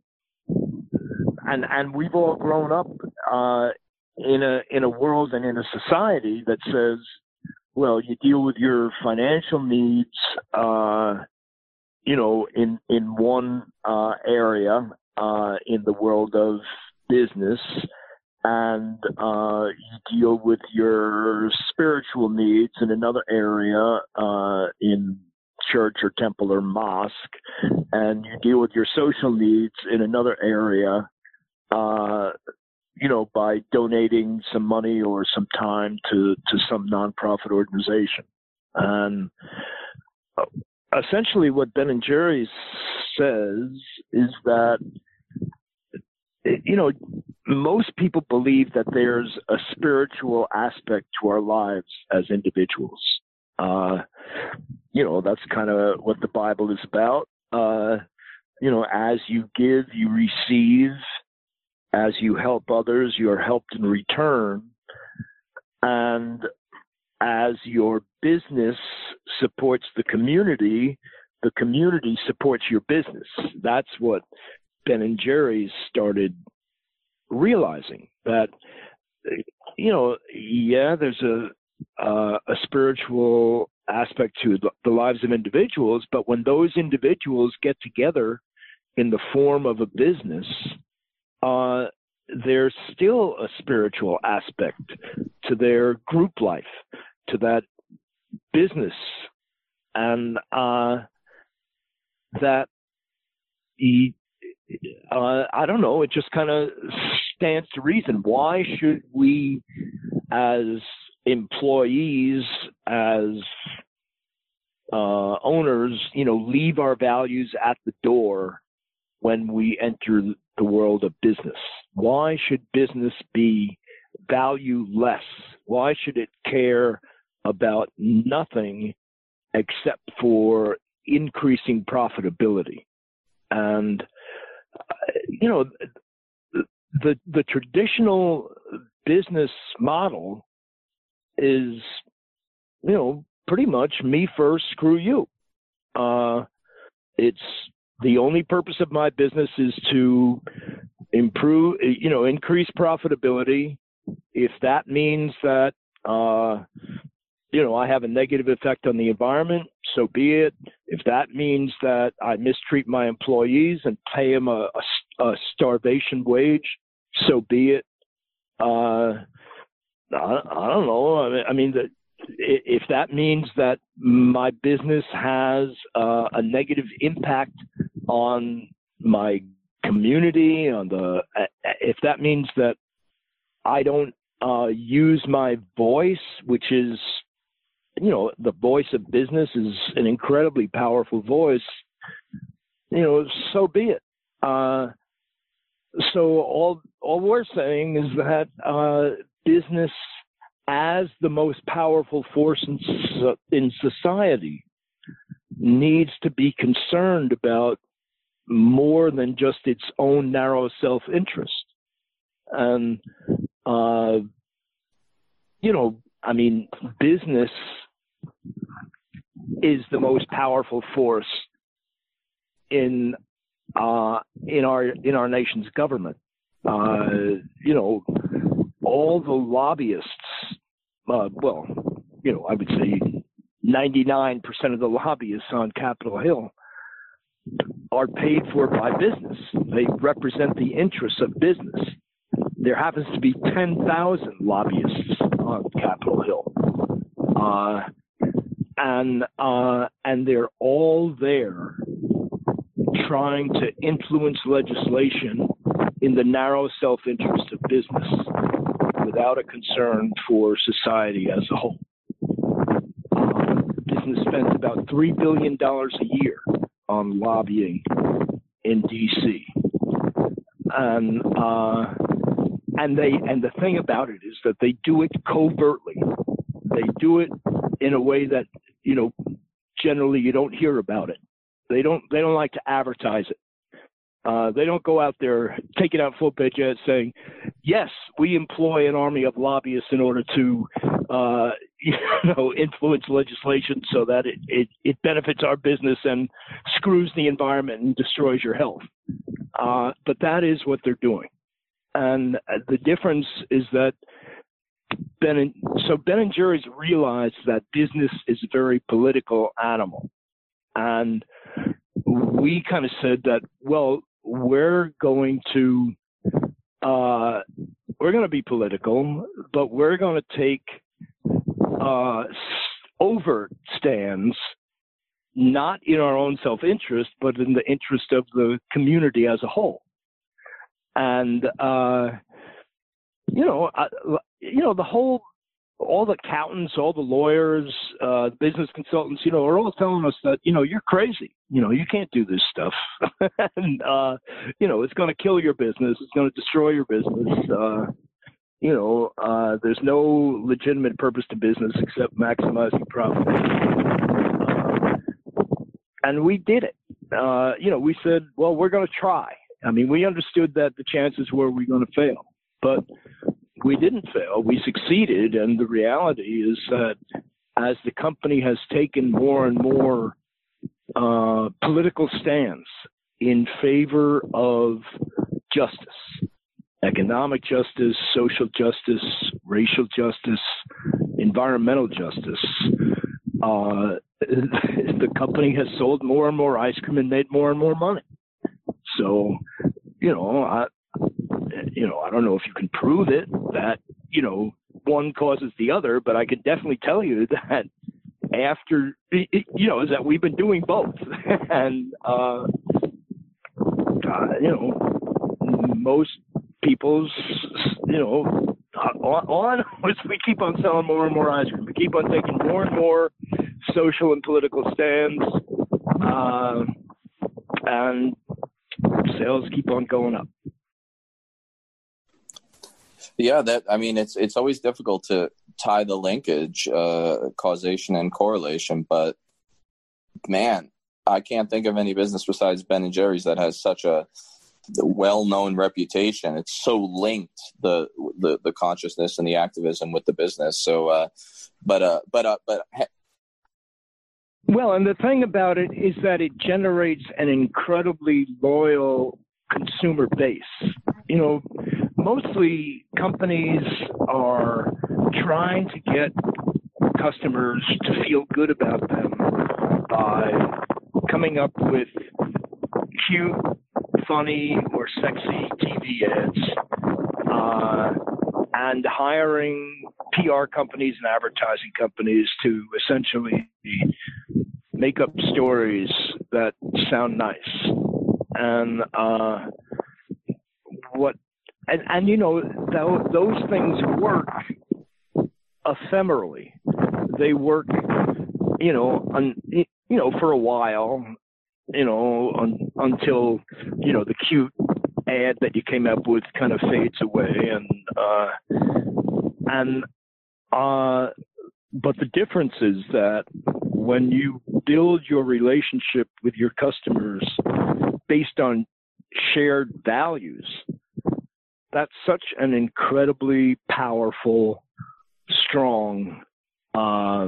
and and we've all grown up uh, in a in a world and in a society that says, well, you deal with your financial needs, uh, you know, in in one uh, area uh, in the world of business, and uh, you deal with your spiritual needs in another area uh, in church or temple or mosque, and you deal with your social needs in another area, uh, you know, by donating some money or some time to, to some nonprofit organization. And essentially what Ben and Jerry's says is that, you know, most people believe that there's a spiritual aspect to our lives as individuals. Uh, you know, that's kind of what the Bible is about. Uh, you know, as you give, you receive. As you help others, you are helped in return. And as your business supports the community, the community supports your business. That's what Ben and Jerry's started realizing, that, you know, yeah, there's a uh, a spiritual aspect to the lives of individuals, but when those individuals get together in the form of a business, uh, there's still a spiritual aspect to their group life, to that business, and uh, that he, uh, I don't know, it just kind of stands to reason. Why should we, as employees, as uh, owners, you know, leave our values at the door when we enter the world of business? Why should business be valueless? Why should it care about nothing except for increasing profitability? And, uh, you know, the the traditional business model is, you know, pretty much me first, screw you. Uh, it's the only purpose of my business is to improve, you know, increase profitability. If that means that, uh, you know, I have a negative effect on the environment, so be it. If that means that I mistreat my employees and pay them a, a, a starvation wage, so be it. Uh, I, I don't know. I mean, I mean that if that means that my business has uh, a negative impact on my community, on the, if that means that I don't uh, use my voice, which is you know, the voice of business is an incredibly powerful voice. You know, so be it. Uh, so all all we're saying is that uh, business, as the most powerful force in in society, needs to be concerned about more than just its own narrow self-interest. And, uh, you know, I mean, business is the most powerful force in uh, in our in our nation's government. Uh, you know, all the lobbyists, uh, well, you know, I would say ninety-nine percent of the lobbyists on Capitol Hill are paid for by business. They represent the interests of business. There happens to be ten thousand lobbyists on Capitol Hill. Uh, and uh, and they're all there trying to influence legislation in the narrow self-interest of business without a concern for society as a whole. Uh, business spends about three billion dollars a year on lobbying in D C And uh, and they and the thing about it is that they do it covertly. They do it in a way that, you know, generally you don't hear about it. They don't they don't like to advertise it. Uh, they don't go out there taking out full page ads saying, yes, we employ an army of lobbyists in order to, uh, you know, influence legislation so that it, it, it benefits our business and screws the environment and destroys your health. Uh, but that is what they're doing. And the difference is that Ben and, so Ben and Jerry's realized that business is a very political animal. And we kind of said that, well, we're going to uh, we're going to be political, but we're going to take uh, overt stands, not in our own self-interest, but in the interest of the community as a whole. And uh, you know, I, you know, the whole. All the accountants, all the lawyers, uh, business consultants, you know, are all telling us that, you know, you're crazy. You know, you can't do this stuff. and, uh, you know, it's going to kill your business. It's going to destroy your business. Uh, you know, uh, there's no legitimate purpose to business except maximizing profit. Uh, and we did it. Uh, you know, we said, well, we're going to try. I mean, we understood that the chances were we're going to fail. But we didn't fail. We succeeded. And the reality is that as the company has taken more and more uh, political stands in favor of justice, economic justice, social justice, racial justice, environmental justice, uh, the company has sold more and more ice cream and made more and more money. So, you know, I, You know, I don't know if you can prove it that, you know, one causes the other, but I can definitely tell you that after, you know, is that we've been doing both. and, uh, uh, you know, most people's, you know, on, on as we keep on selling more and more ice cream, we keep on taking more and more social and political stands, uh, and sales keep on going up. Yeah, that I mean, it's it's always difficult to tie the linkage, uh, causation and correlation. But man, I can't think of any business besides Ben and Jerry's that has such a well-known reputation. It's so linked, the the, the consciousness and the activism with the business. So, uh, but uh, but uh, but. Well, and the thing about it is that it generates an incredibly loyal consumer base. You know, mostly companies are trying to get customers to feel good about them by coming up with cute, funny, or sexy T V ads, uh, and hiring P R companies and advertising companies to essentially make up stories that sound nice. And uh, what, and, and you know, th- those things work ephemerally. They work you know, un, you know, for a while, you know, un, until, you know, the cute ad that you came up with kind of fades away. And, uh, and, uh, but the difference is that when you build your relationship with your customers based on shared values, that's such an incredibly powerful, strong uh,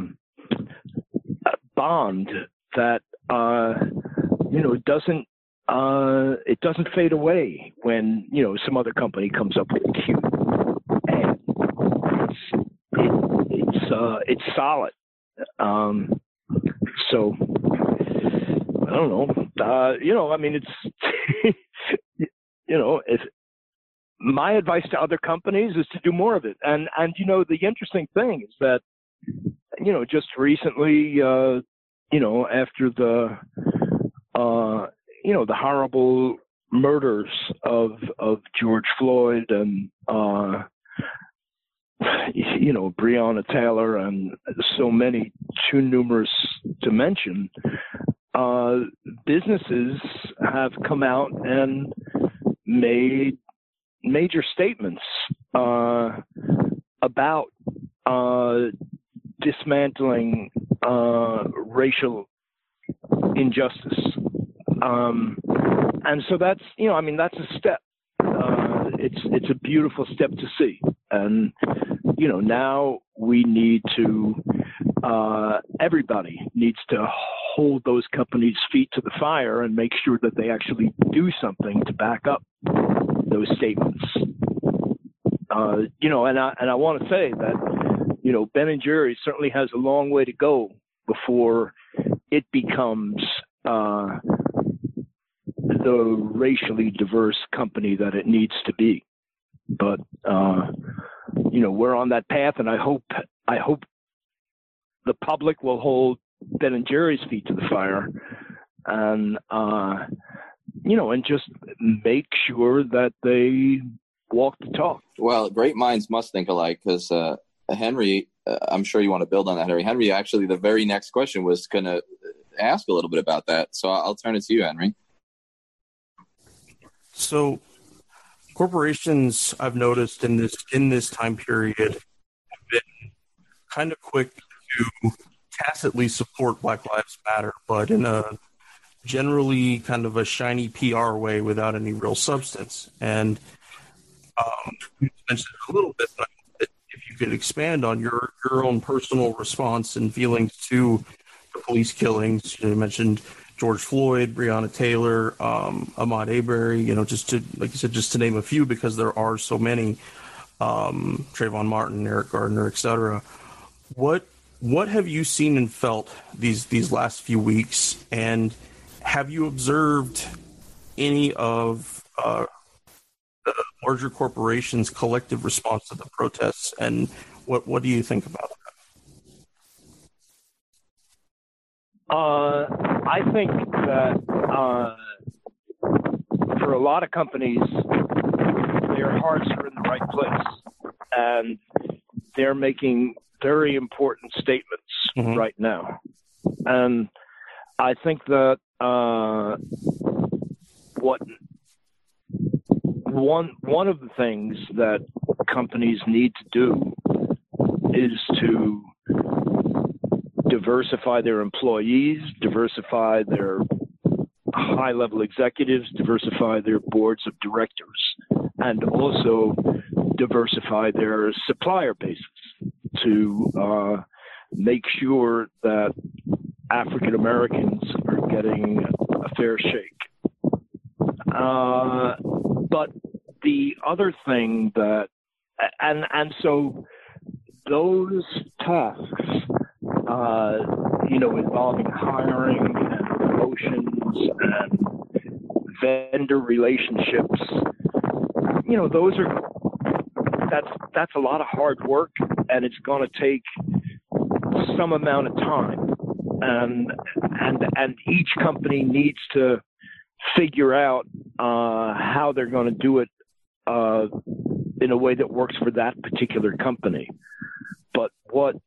bond that uh, you know doesn't uh, it doesn't fade away when you know some other company comes up with a cute ad. It's it, it's uh, it's solid. Um, so I don't know. Uh, you know, I mean, it's you know, if my advice to other companies is to do more of it. And and you know, the interesting thing is that you know, just recently, uh, you know, after the uh, you know the horrible murders of of George Floyd and uh, you know, Breonna Taylor and so many too numerous to mention, uh, businesses have come out and made major statements uh, about uh, dismantling uh, racial injustice. Um, and so that's, you know, I mean, that's a step. Uh, it's it's a beautiful step to see. And, you know, now we need to, uh, everybody needs to hold those companies' feet to the fire and make sure that they actually do something to back up those statements. Uh, you know, and I, and I want to say that, you know, Ben and Jerry's certainly has a long way to go before it becomes uh, the racially diverse company that it needs to be. But, uh, you know, we're on that path, and I hope I hope the public will hold Ben and Jerry's feet to the fire, and uh, you know, and just make sure that they walk the talk. Well, great minds must think alike, because uh, Henry, uh, I'm sure you want to build on that, Henry. Henry, actually, the very next question was going to ask a little bit about that, so I'll turn it to you, Henry. So, corporations, I've noticed in this in this time period, have been kind of quick to tacitly support Black Lives Matter, but in a generally kind of a shiny P R way without any real substance. And um, you mentioned it a little bit, but if you could expand on your, your own personal response and feelings to the police killings. You mentioned George Floyd, Breonna Taylor, um, Ahmaud Arbery, you know, just to, like you said, just to name a few, because there are so many, um, Trayvon Martin, Eric Gardner, et cetera. What, what have you seen and felt these, these last few weeks? And have you observed any of uh, the larger corporations' collective response to the protests? And what, what do you think about that? Uh, I think that uh, for a lot of companies, their hearts are in the right place, and they're making very important statements mm-hmm. right now. And I think that uh, what one one of the things that companies need to do is to diversify their employees, diversify their high-level executives, diversify their boards of directors, and also diversify their supplier bases to uh, make sure that African Americans are getting a fair shake. Uh, but the other thing that, and and so those tasks, Uh, you know, involving hiring and promotions and vendor relationships, you know, those are, that's, that's a lot of hard work, and it's going to take some amount of time. And, and, and each company needs to figure out uh, how they're going to do it uh, in a way that works for that particular company. But what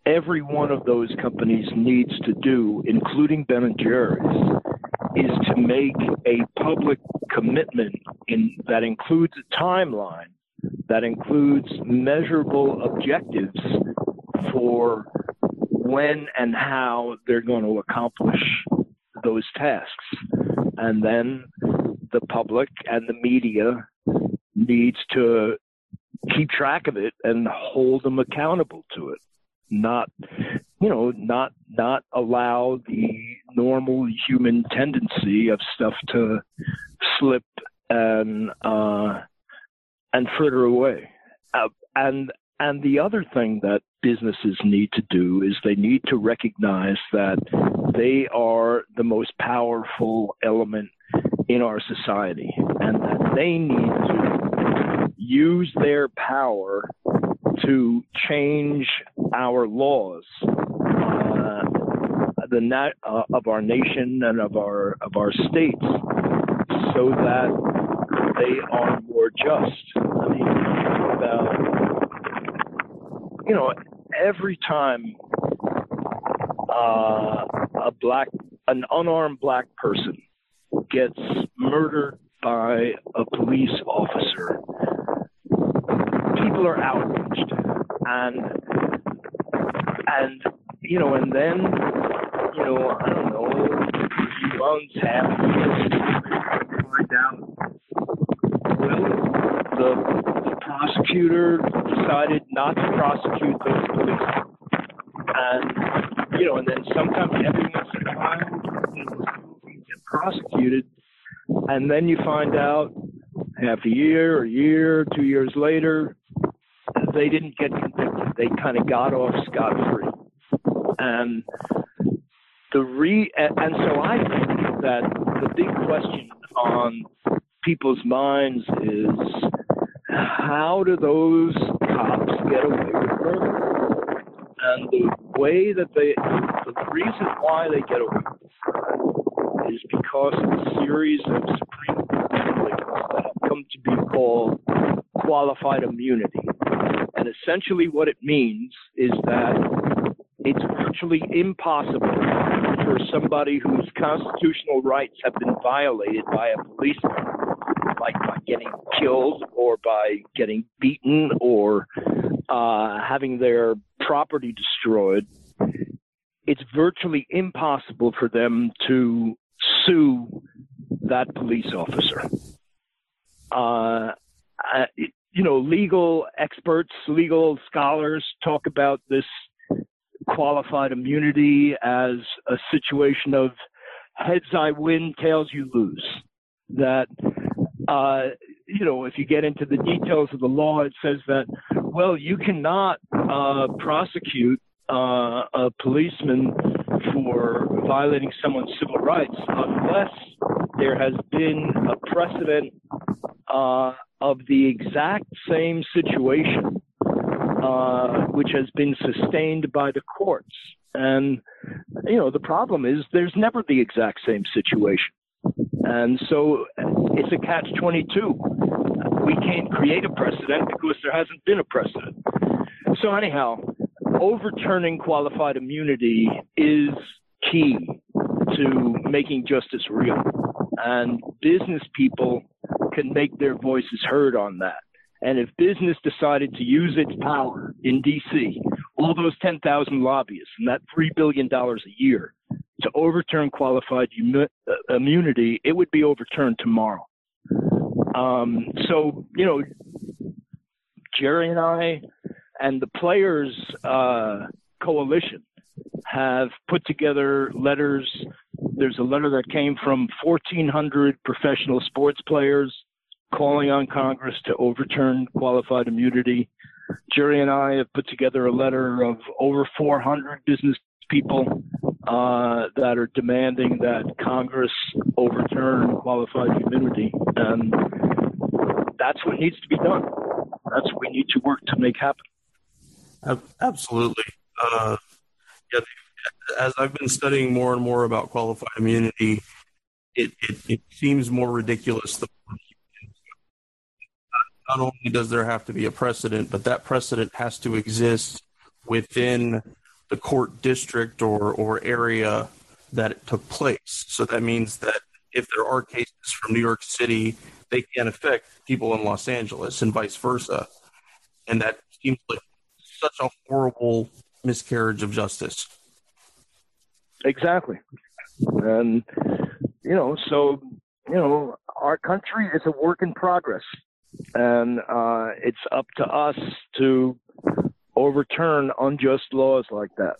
every one of those companies needs to do, including Ben and Jerry's, is to make a public commitment in, that includes a timeline, that includes measurable objectives for when and how they're going to accomplish those tasks. And then the public and the media needs to keep track of it and hold them accountable to it. Not, you know, not not allow the normal human tendency of stuff to slip and uh, and fritter away. Uh, and and the other thing that businesses need to do is they need to recognize that they are the most powerful element in our society, and that they need to use their power to change our laws, uh, the nat- uh, of our nation and of our of our states, so that they are more just. I mean, about, you know, every time uh, a black, an unarmed black person gets murdered by a police officer, people are outraged, and and you know, and then you know, I don't know, a few months, half a year, find out, well, the, the prosecutor decided not to prosecute those police, and you know, and then sometimes every once in a while, you know, get prosecuted, and then you find out half a year, or a year, two years later, they didn't get convicted. They kind of got off scot-free. And the re and so I think that the big question on people's minds is, how do those cops get away with murder? And the way that they, the reason why they get away with murder is because of a series of Supreme Court rulings that have come to be called qualified immunity. And essentially what it means is that it's virtually impossible for somebody whose constitutional rights have been violated by a policeman, like by getting killed or by getting beaten or uh, having their property destroyed, it's virtually impossible for them to sue that police officer. Uh, uh, it, you know, legal experts, legal scholars talk about this qualified immunity as a situation of heads I win, tails you lose. That, uh, you know, if you get into the details of the law, it says that, well, you cannot uh, prosecute uh, a policeman for violating someone's civil rights unless there has been a precedent uh, of the exact same situation, uh, which has been sustained by the courts. And, you know, the problem is there's never the exact same situation. And so it's a catch twenty-two. We can't create a precedent because there hasn't been a precedent. So anyhow, overturning qualified immunity is key to making justice real. And business people can make their voices heard on that. And if business decided to use its power in D C, all those ten thousand lobbyists and that three billion dollars a year to overturn qualified immunity, it would be overturned tomorrow. Um, so, you know, Jerry and I and the Players uh, Coalition have put together letters. There's a letter that came from fourteen hundred professional sports players calling on Congress to overturn qualified immunity. Jerry and I have put together a letter of over four hundred business people uh, that are demanding that Congress overturn qualified immunity. And that's what needs to be done. That's what we need to work to make happen. Absolutely. Uh, yeah, as I've been studying more and more about qualified immunity, it, it, it seems more ridiculous than not only does there have to be a precedent, but that precedent has to exist within the court district or, or area that it took place. So that means that if there are cases from New York City, they can affect people in Los Angeles and vice versa. And that seems like such a horrible miscarriage of justice. Exactly. And, you know, so, you know, our country is a work in progress. And uh, it's up to us to overturn unjust laws like that.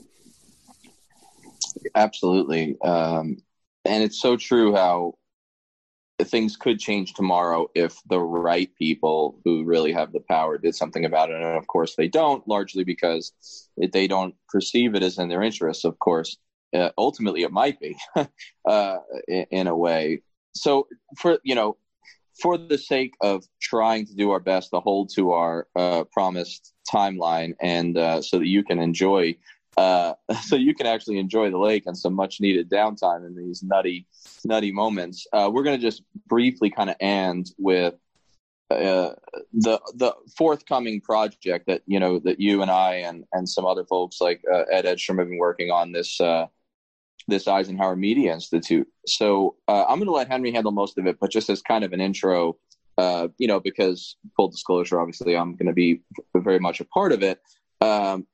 Absolutely. Um, and it's so true how things could change tomorrow if the right people who really have the power did something about it. And of course they don't, largely because it, they don't perceive it as in their interests. Of course, uh, ultimately it might be uh, in, in a way. So for, you know, for the sake of trying to do our best to hold to our uh, promised timeline, and uh, so that you can enjoy, uh, so you can actually enjoy the lake and some much needed downtime in these nutty, nutty moments. Uh, we're going to just briefly kind of end with uh, the the forthcoming project that you know that you and I and and some other folks like uh, Ed Edstrom have been working on, this. Uh, this Eisenhower Media Institute. So uh, I'm going to let Henry handle most of it, but just as kind of an intro, uh, you know, because full disclosure, obviously I'm going to be very much a part of it. Um,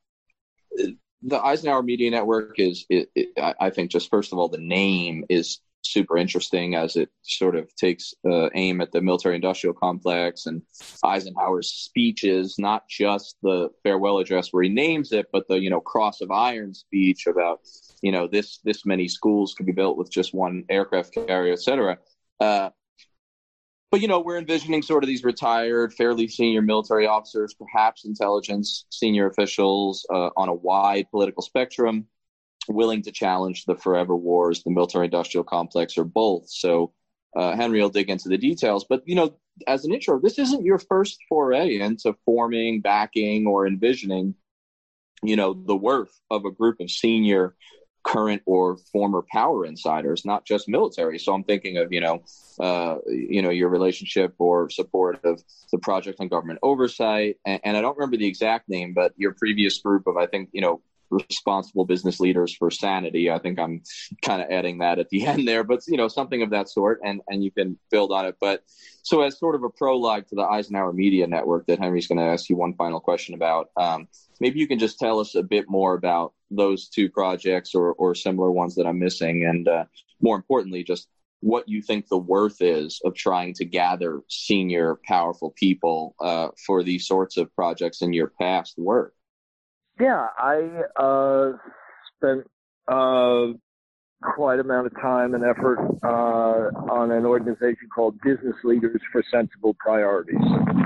the Eisenhower Media Network is, it, it, I think just first of all, the name is super interesting as it sort of takes uh, aim at the military industrial complex and Eisenhower's speeches, not just the farewell address where he names it, but the, you know, Cross of Iron speech about, you know, this, this many schools could be built with just one aircraft carrier, et cetera. Uh, but, you know, we're envisioning sort of these retired, fairly senior military officers, perhaps intelligence, senior officials uh, on a wide political spectrum, willing to challenge the forever wars, the military-industrial complex, or both. So uh, Henry will dig into the details. But, you know, as an intro, this isn't your first foray into forming, backing, or envisioning, you know, the worth of a group of senior, current, or former power insiders, not just military. So I'm thinking of, you know, uh, you know, your relationship or support of the Project on Government Oversight. And, and I don't remember the exact name, but your previous group of, I think, you know, responsible business leaders for sanity. I think I'm kind of adding that at the end there, but you know, something of that sort, and and you can build on it. But so as sort of a prologue to the Eisenhower Media Network that Henry's going to ask you one final question about, um, maybe you can just tell us a bit more about those two projects or or similar ones that I'm missing, and uh, more importantly, just what you think the worth is of trying to gather senior, powerful people uh, for these sorts of projects in your past work. Yeah, I uh, spent uh, quite amount of time and effort uh, on an organization called Business Leaders for Sensible Priorities.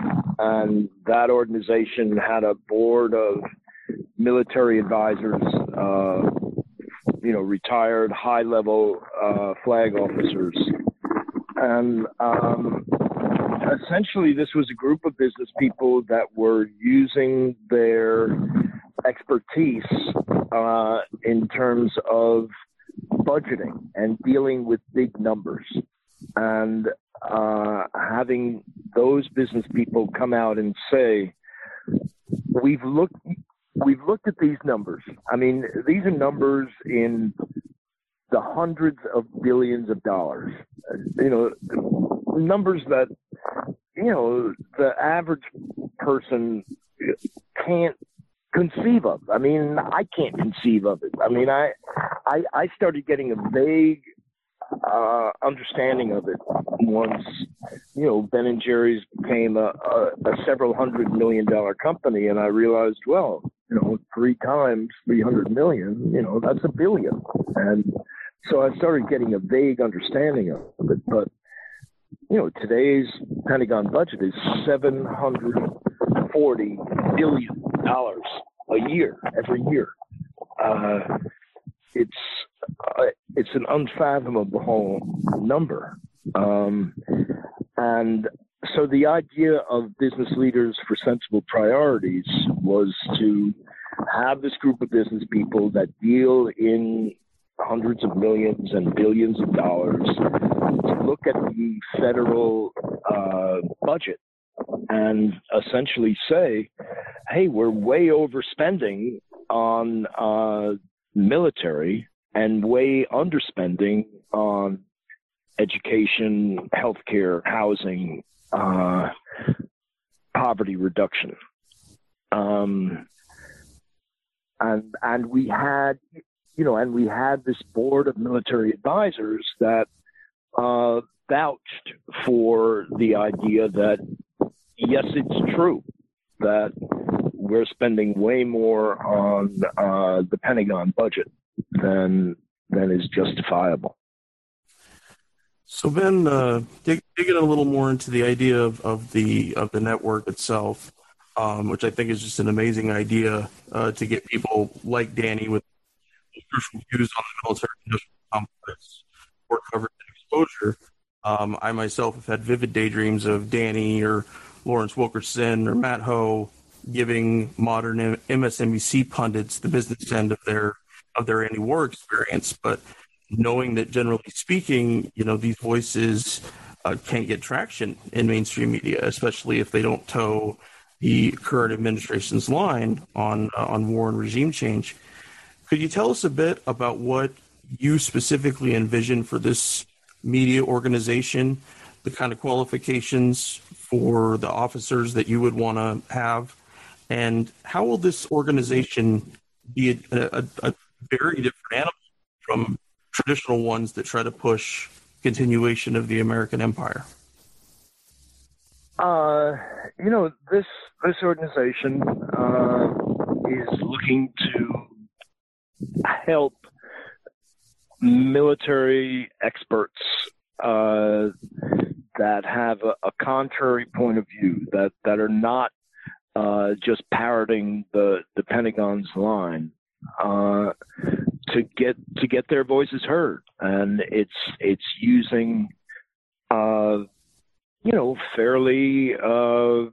And that organization had a board of military advisors, uh, you know, retired high-level uh, flag officers. And um, essentially, this was a group of business people that were using their expertise uh, in terms of budgeting and dealing with big numbers, and uh, having those business people come out and say, we've looked we've looked at these numbers. I mean, these are numbers in the hundreds of billions of dollars, you know, numbers that, you know, the average person can't conceive of. I mean, I can't conceive of it. I mean, I, I, I started getting a vague uh, understanding of it once, you know, Ben and Jerry's became a, a, a several hundred million dollar company, and I realized, well, you know, three times three hundred million, you know, that's a billion. And so I started getting a vague understanding of it. But, you know, today's Pentagon budget is seven hundred forty billion dollars a year, every year. Uh, it's uh, it's an unfathomable number. Um, and so the idea of Business Leaders for Sensible Priorities was to have this group of business people that deal in hundreds of millions and billions of dollars to look at the federal uh, budget and essentially say, hey, we're way overspending on uh, military and way underspending on education, healthcare, housing, uh, poverty reduction. Um, and and we had, you know, and we had this board of military advisors that uh, vouched for the idea that, yes, it's true that we're spending way more on uh, the Pentagon budget than than is justifiable. So Ben, uh, dig, digging a little more into the idea of, of the of the network itself, um, which I think is just an amazing idea uh, to get people like Danny with crucial views on the military-industrial complex for coverage and exposure. Um, I myself have had vivid daydreams of Danny or Lawrence Wilkerson or Matt Ho giving modern M S N B C pundits the business end of their of their anti-war experience, but knowing that generally speaking, you know, these voices uh, can't get traction in mainstream media, especially if they don't toe the current administration's line on uh, on war and regime change. Could you tell us a bit about what you specifically envision for this media organization, the kind of qualifications for the officers that you would want to have, and how will this organization be a, a, a very different animal from traditional ones that try to push continuation of the American empire? Uh, you know, this this organization uh, is looking to help military experts uh, that have a, a contrary point of view, that, that are not uh, just parroting the, the Pentagon's line, uh, to get to get their voices heard. And it's it's using uh, you know, fairly uh,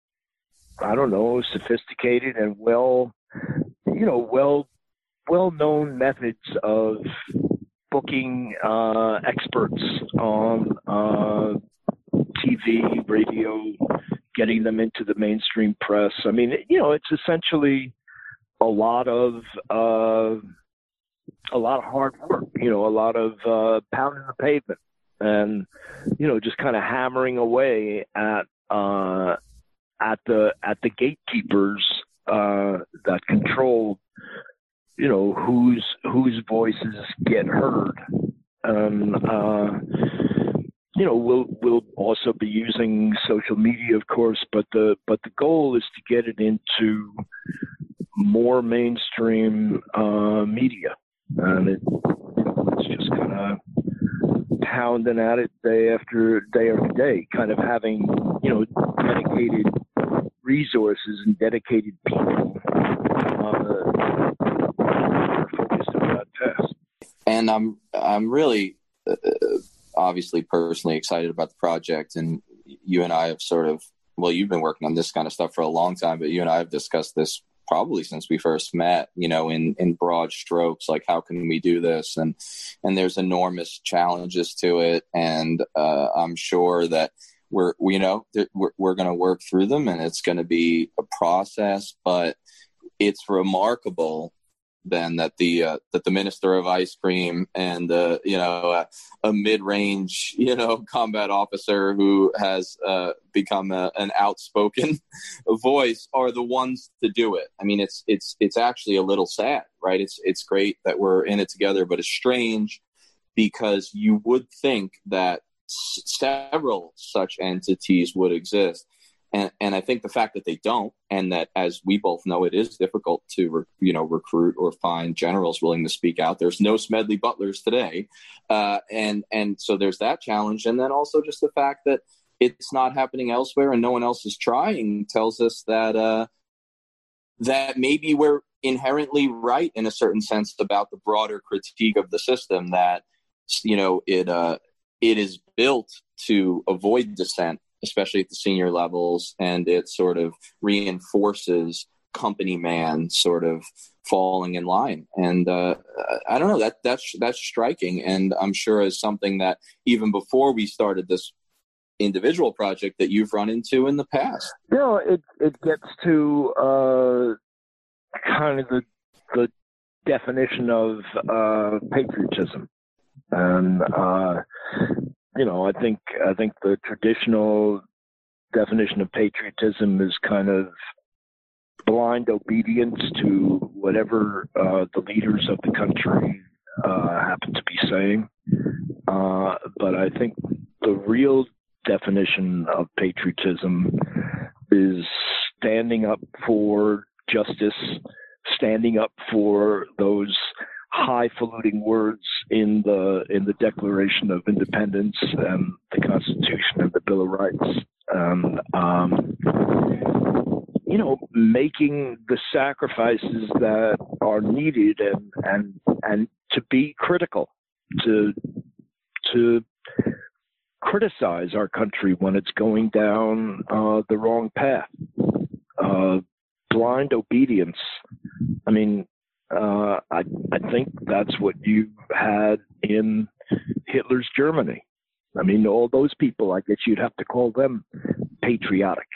I don't know, sophisticated and well you know, well well known methods of booking uh, experts on uh, T V, radio, getting them into the mainstream press. I mean, you know, it's essentially a lot of uh, a lot of hard work, you know, a lot of uh, pounding the pavement, and you know, just kind of hammering away at uh, at the at the gatekeepers uh, that control, you know, whose whose voices get heard. Um, uh, you know, we'll we'll also be using social media, of course, but the but the goal is to get it into more mainstream uh, media, and it, you know, it's just kind of pounding at it day after day after day, kind of having, you know, dedicated resources and dedicated people uh, focused on that task. And I'm I'm really uh, obviously personally excited about the project, and you and I have sort of, well, you've been working on this kind of stuff for a long time, but you and I have discussed this probably since we first met, you know, in, in broad strokes, like how can we do this? And, and there's enormous challenges to it. And uh, I'm sure that we're, you know, we're, we're going to work through them, and it's going to be a process, but it's remarkable then that the uh, that the minister of ice cream and uh, you know uh, a mid-range you know combat officer who has uh, become a, an outspoken voice are the ones to do it. I mean, it's it's it's actually a little sad, right? It's it's great that we're in it together, but it's strange because you would think that s- several such entities would exist. And, and I think the fact that they don't, and that, as we both know, it is difficult to, re, you know, recruit or find generals willing to speak out. There's no Smedley Butlers today. Uh, and, and so there's that challenge. And then also just the fact that it's not happening elsewhere and no one else is trying tells us that, uh, that maybe we're inherently right in a certain sense about the broader critique of the system, that, you know, it, uh, it is built to avoid dissent, especially at the senior levels, and it sort of reinforces company man sort of falling in line. And uh, I don't know, that that's that's striking, and I'm sure is something that even before we started this individual project that you've run into in the past. You know, it it gets to uh, kind of the the definition of uh, patriotism. And, uh, you know, I think I think the traditional definition of patriotism is kind of blind obedience to whatever uh, the leaders of the country uh, happen to be saying. Uh, but I think the real definition of patriotism is standing up for justice, standing up for those highfalutin words in the in the Declaration of Independence and the Constitution and the Bill of Rights. Um, um, you know, making the sacrifices that are needed and and and to be critical, to to criticize our country when it's going down uh, the wrong path. Uh, blind obedience. I mean, uh, I I think that's what you had in Hitler's Germany. I mean, all those people, I guess you'd have to call them patriotic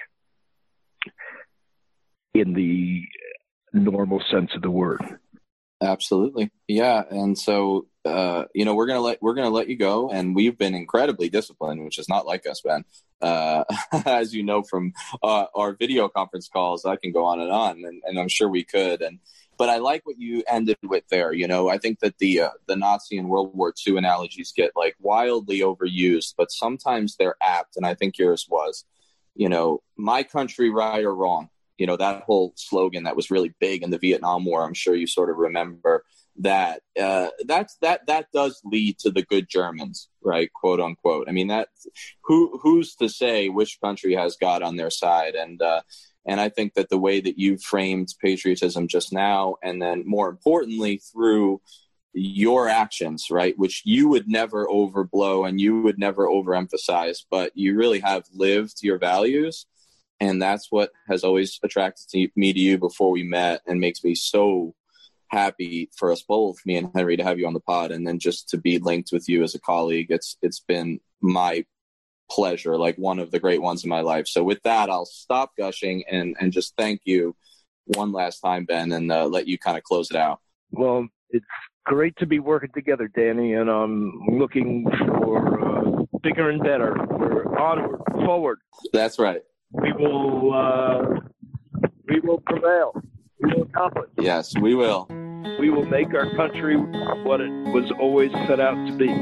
in the normal sense of the word. Absolutely. Yeah. And so, uh, you know, we're going to let, we're going to let you go. And we've been incredibly disciplined, which is not like us, Ben. Uh, as you know, from uh, our video conference calls, I can go on and on, and, and I'm sure we could. And, but I like what you ended with there. You know, I think that the, uh, the Nazi and World War Two analogies get like wildly overused, but sometimes they're apt. And I think yours was, you know, my country, right or wrong. You know, that whole slogan that was really big in the Vietnam War, I'm sure you sort of remember that. Uh, that's that that does lead to the good Germans, right? Quote unquote. I mean, that who who's to say which country has God on their side? And uh, and I think that the way that you framed patriotism just now, and then more importantly through your actions, right, which you would never overblow and you would never overemphasize, but you really have lived your values. And that's what has always attracted to me to you before we met, and makes me so happy for us both, me and Henry, to have you on the pod, and then just to be linked with you as a colleague. It's it's been my pleasure, like one of the great ones in my life. So with that, I'll stop gushing and, and just thank you one last time, Ben, and uh, let you kind of close it out. Well, it's great to be working together, Danny, and I'm looking for uh, bigger and better. We're onward, forward. That's right. We will, uh, we will prevail. We will accomplish. Yes, we will. We will make our country what it was always set out to be.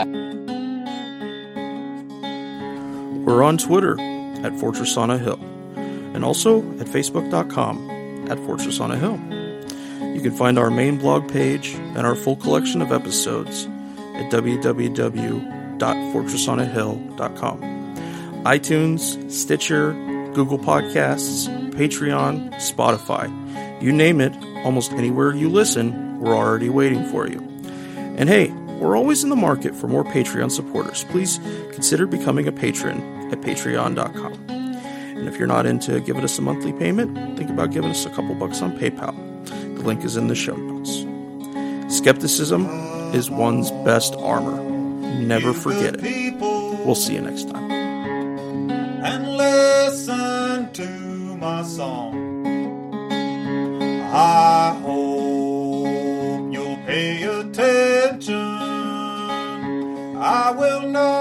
We're on Twitter at Fortress on a Hill, and also at Facebook dot com at Fortress on a Hill. You can find our main blog page and our full collection of episodes at w w w dot fortress on a hill dot com. iTunes, Stitcher, Google Podcasts, Patreon, Spotify. You name it, almost anywhere you listen, we're already waiting for you. And hey, we're always in the market for more Patreon supporters. Please consider becoming a patron at patreon dot com. And if you're not into giving us a monthly payment, think about giving us a couple bucks on PayPal. The link is in the show notes. Skepticism is one's best armor. Never forget it. We'll see you next time. And listen to my song. I hope you'll pay attention. I will not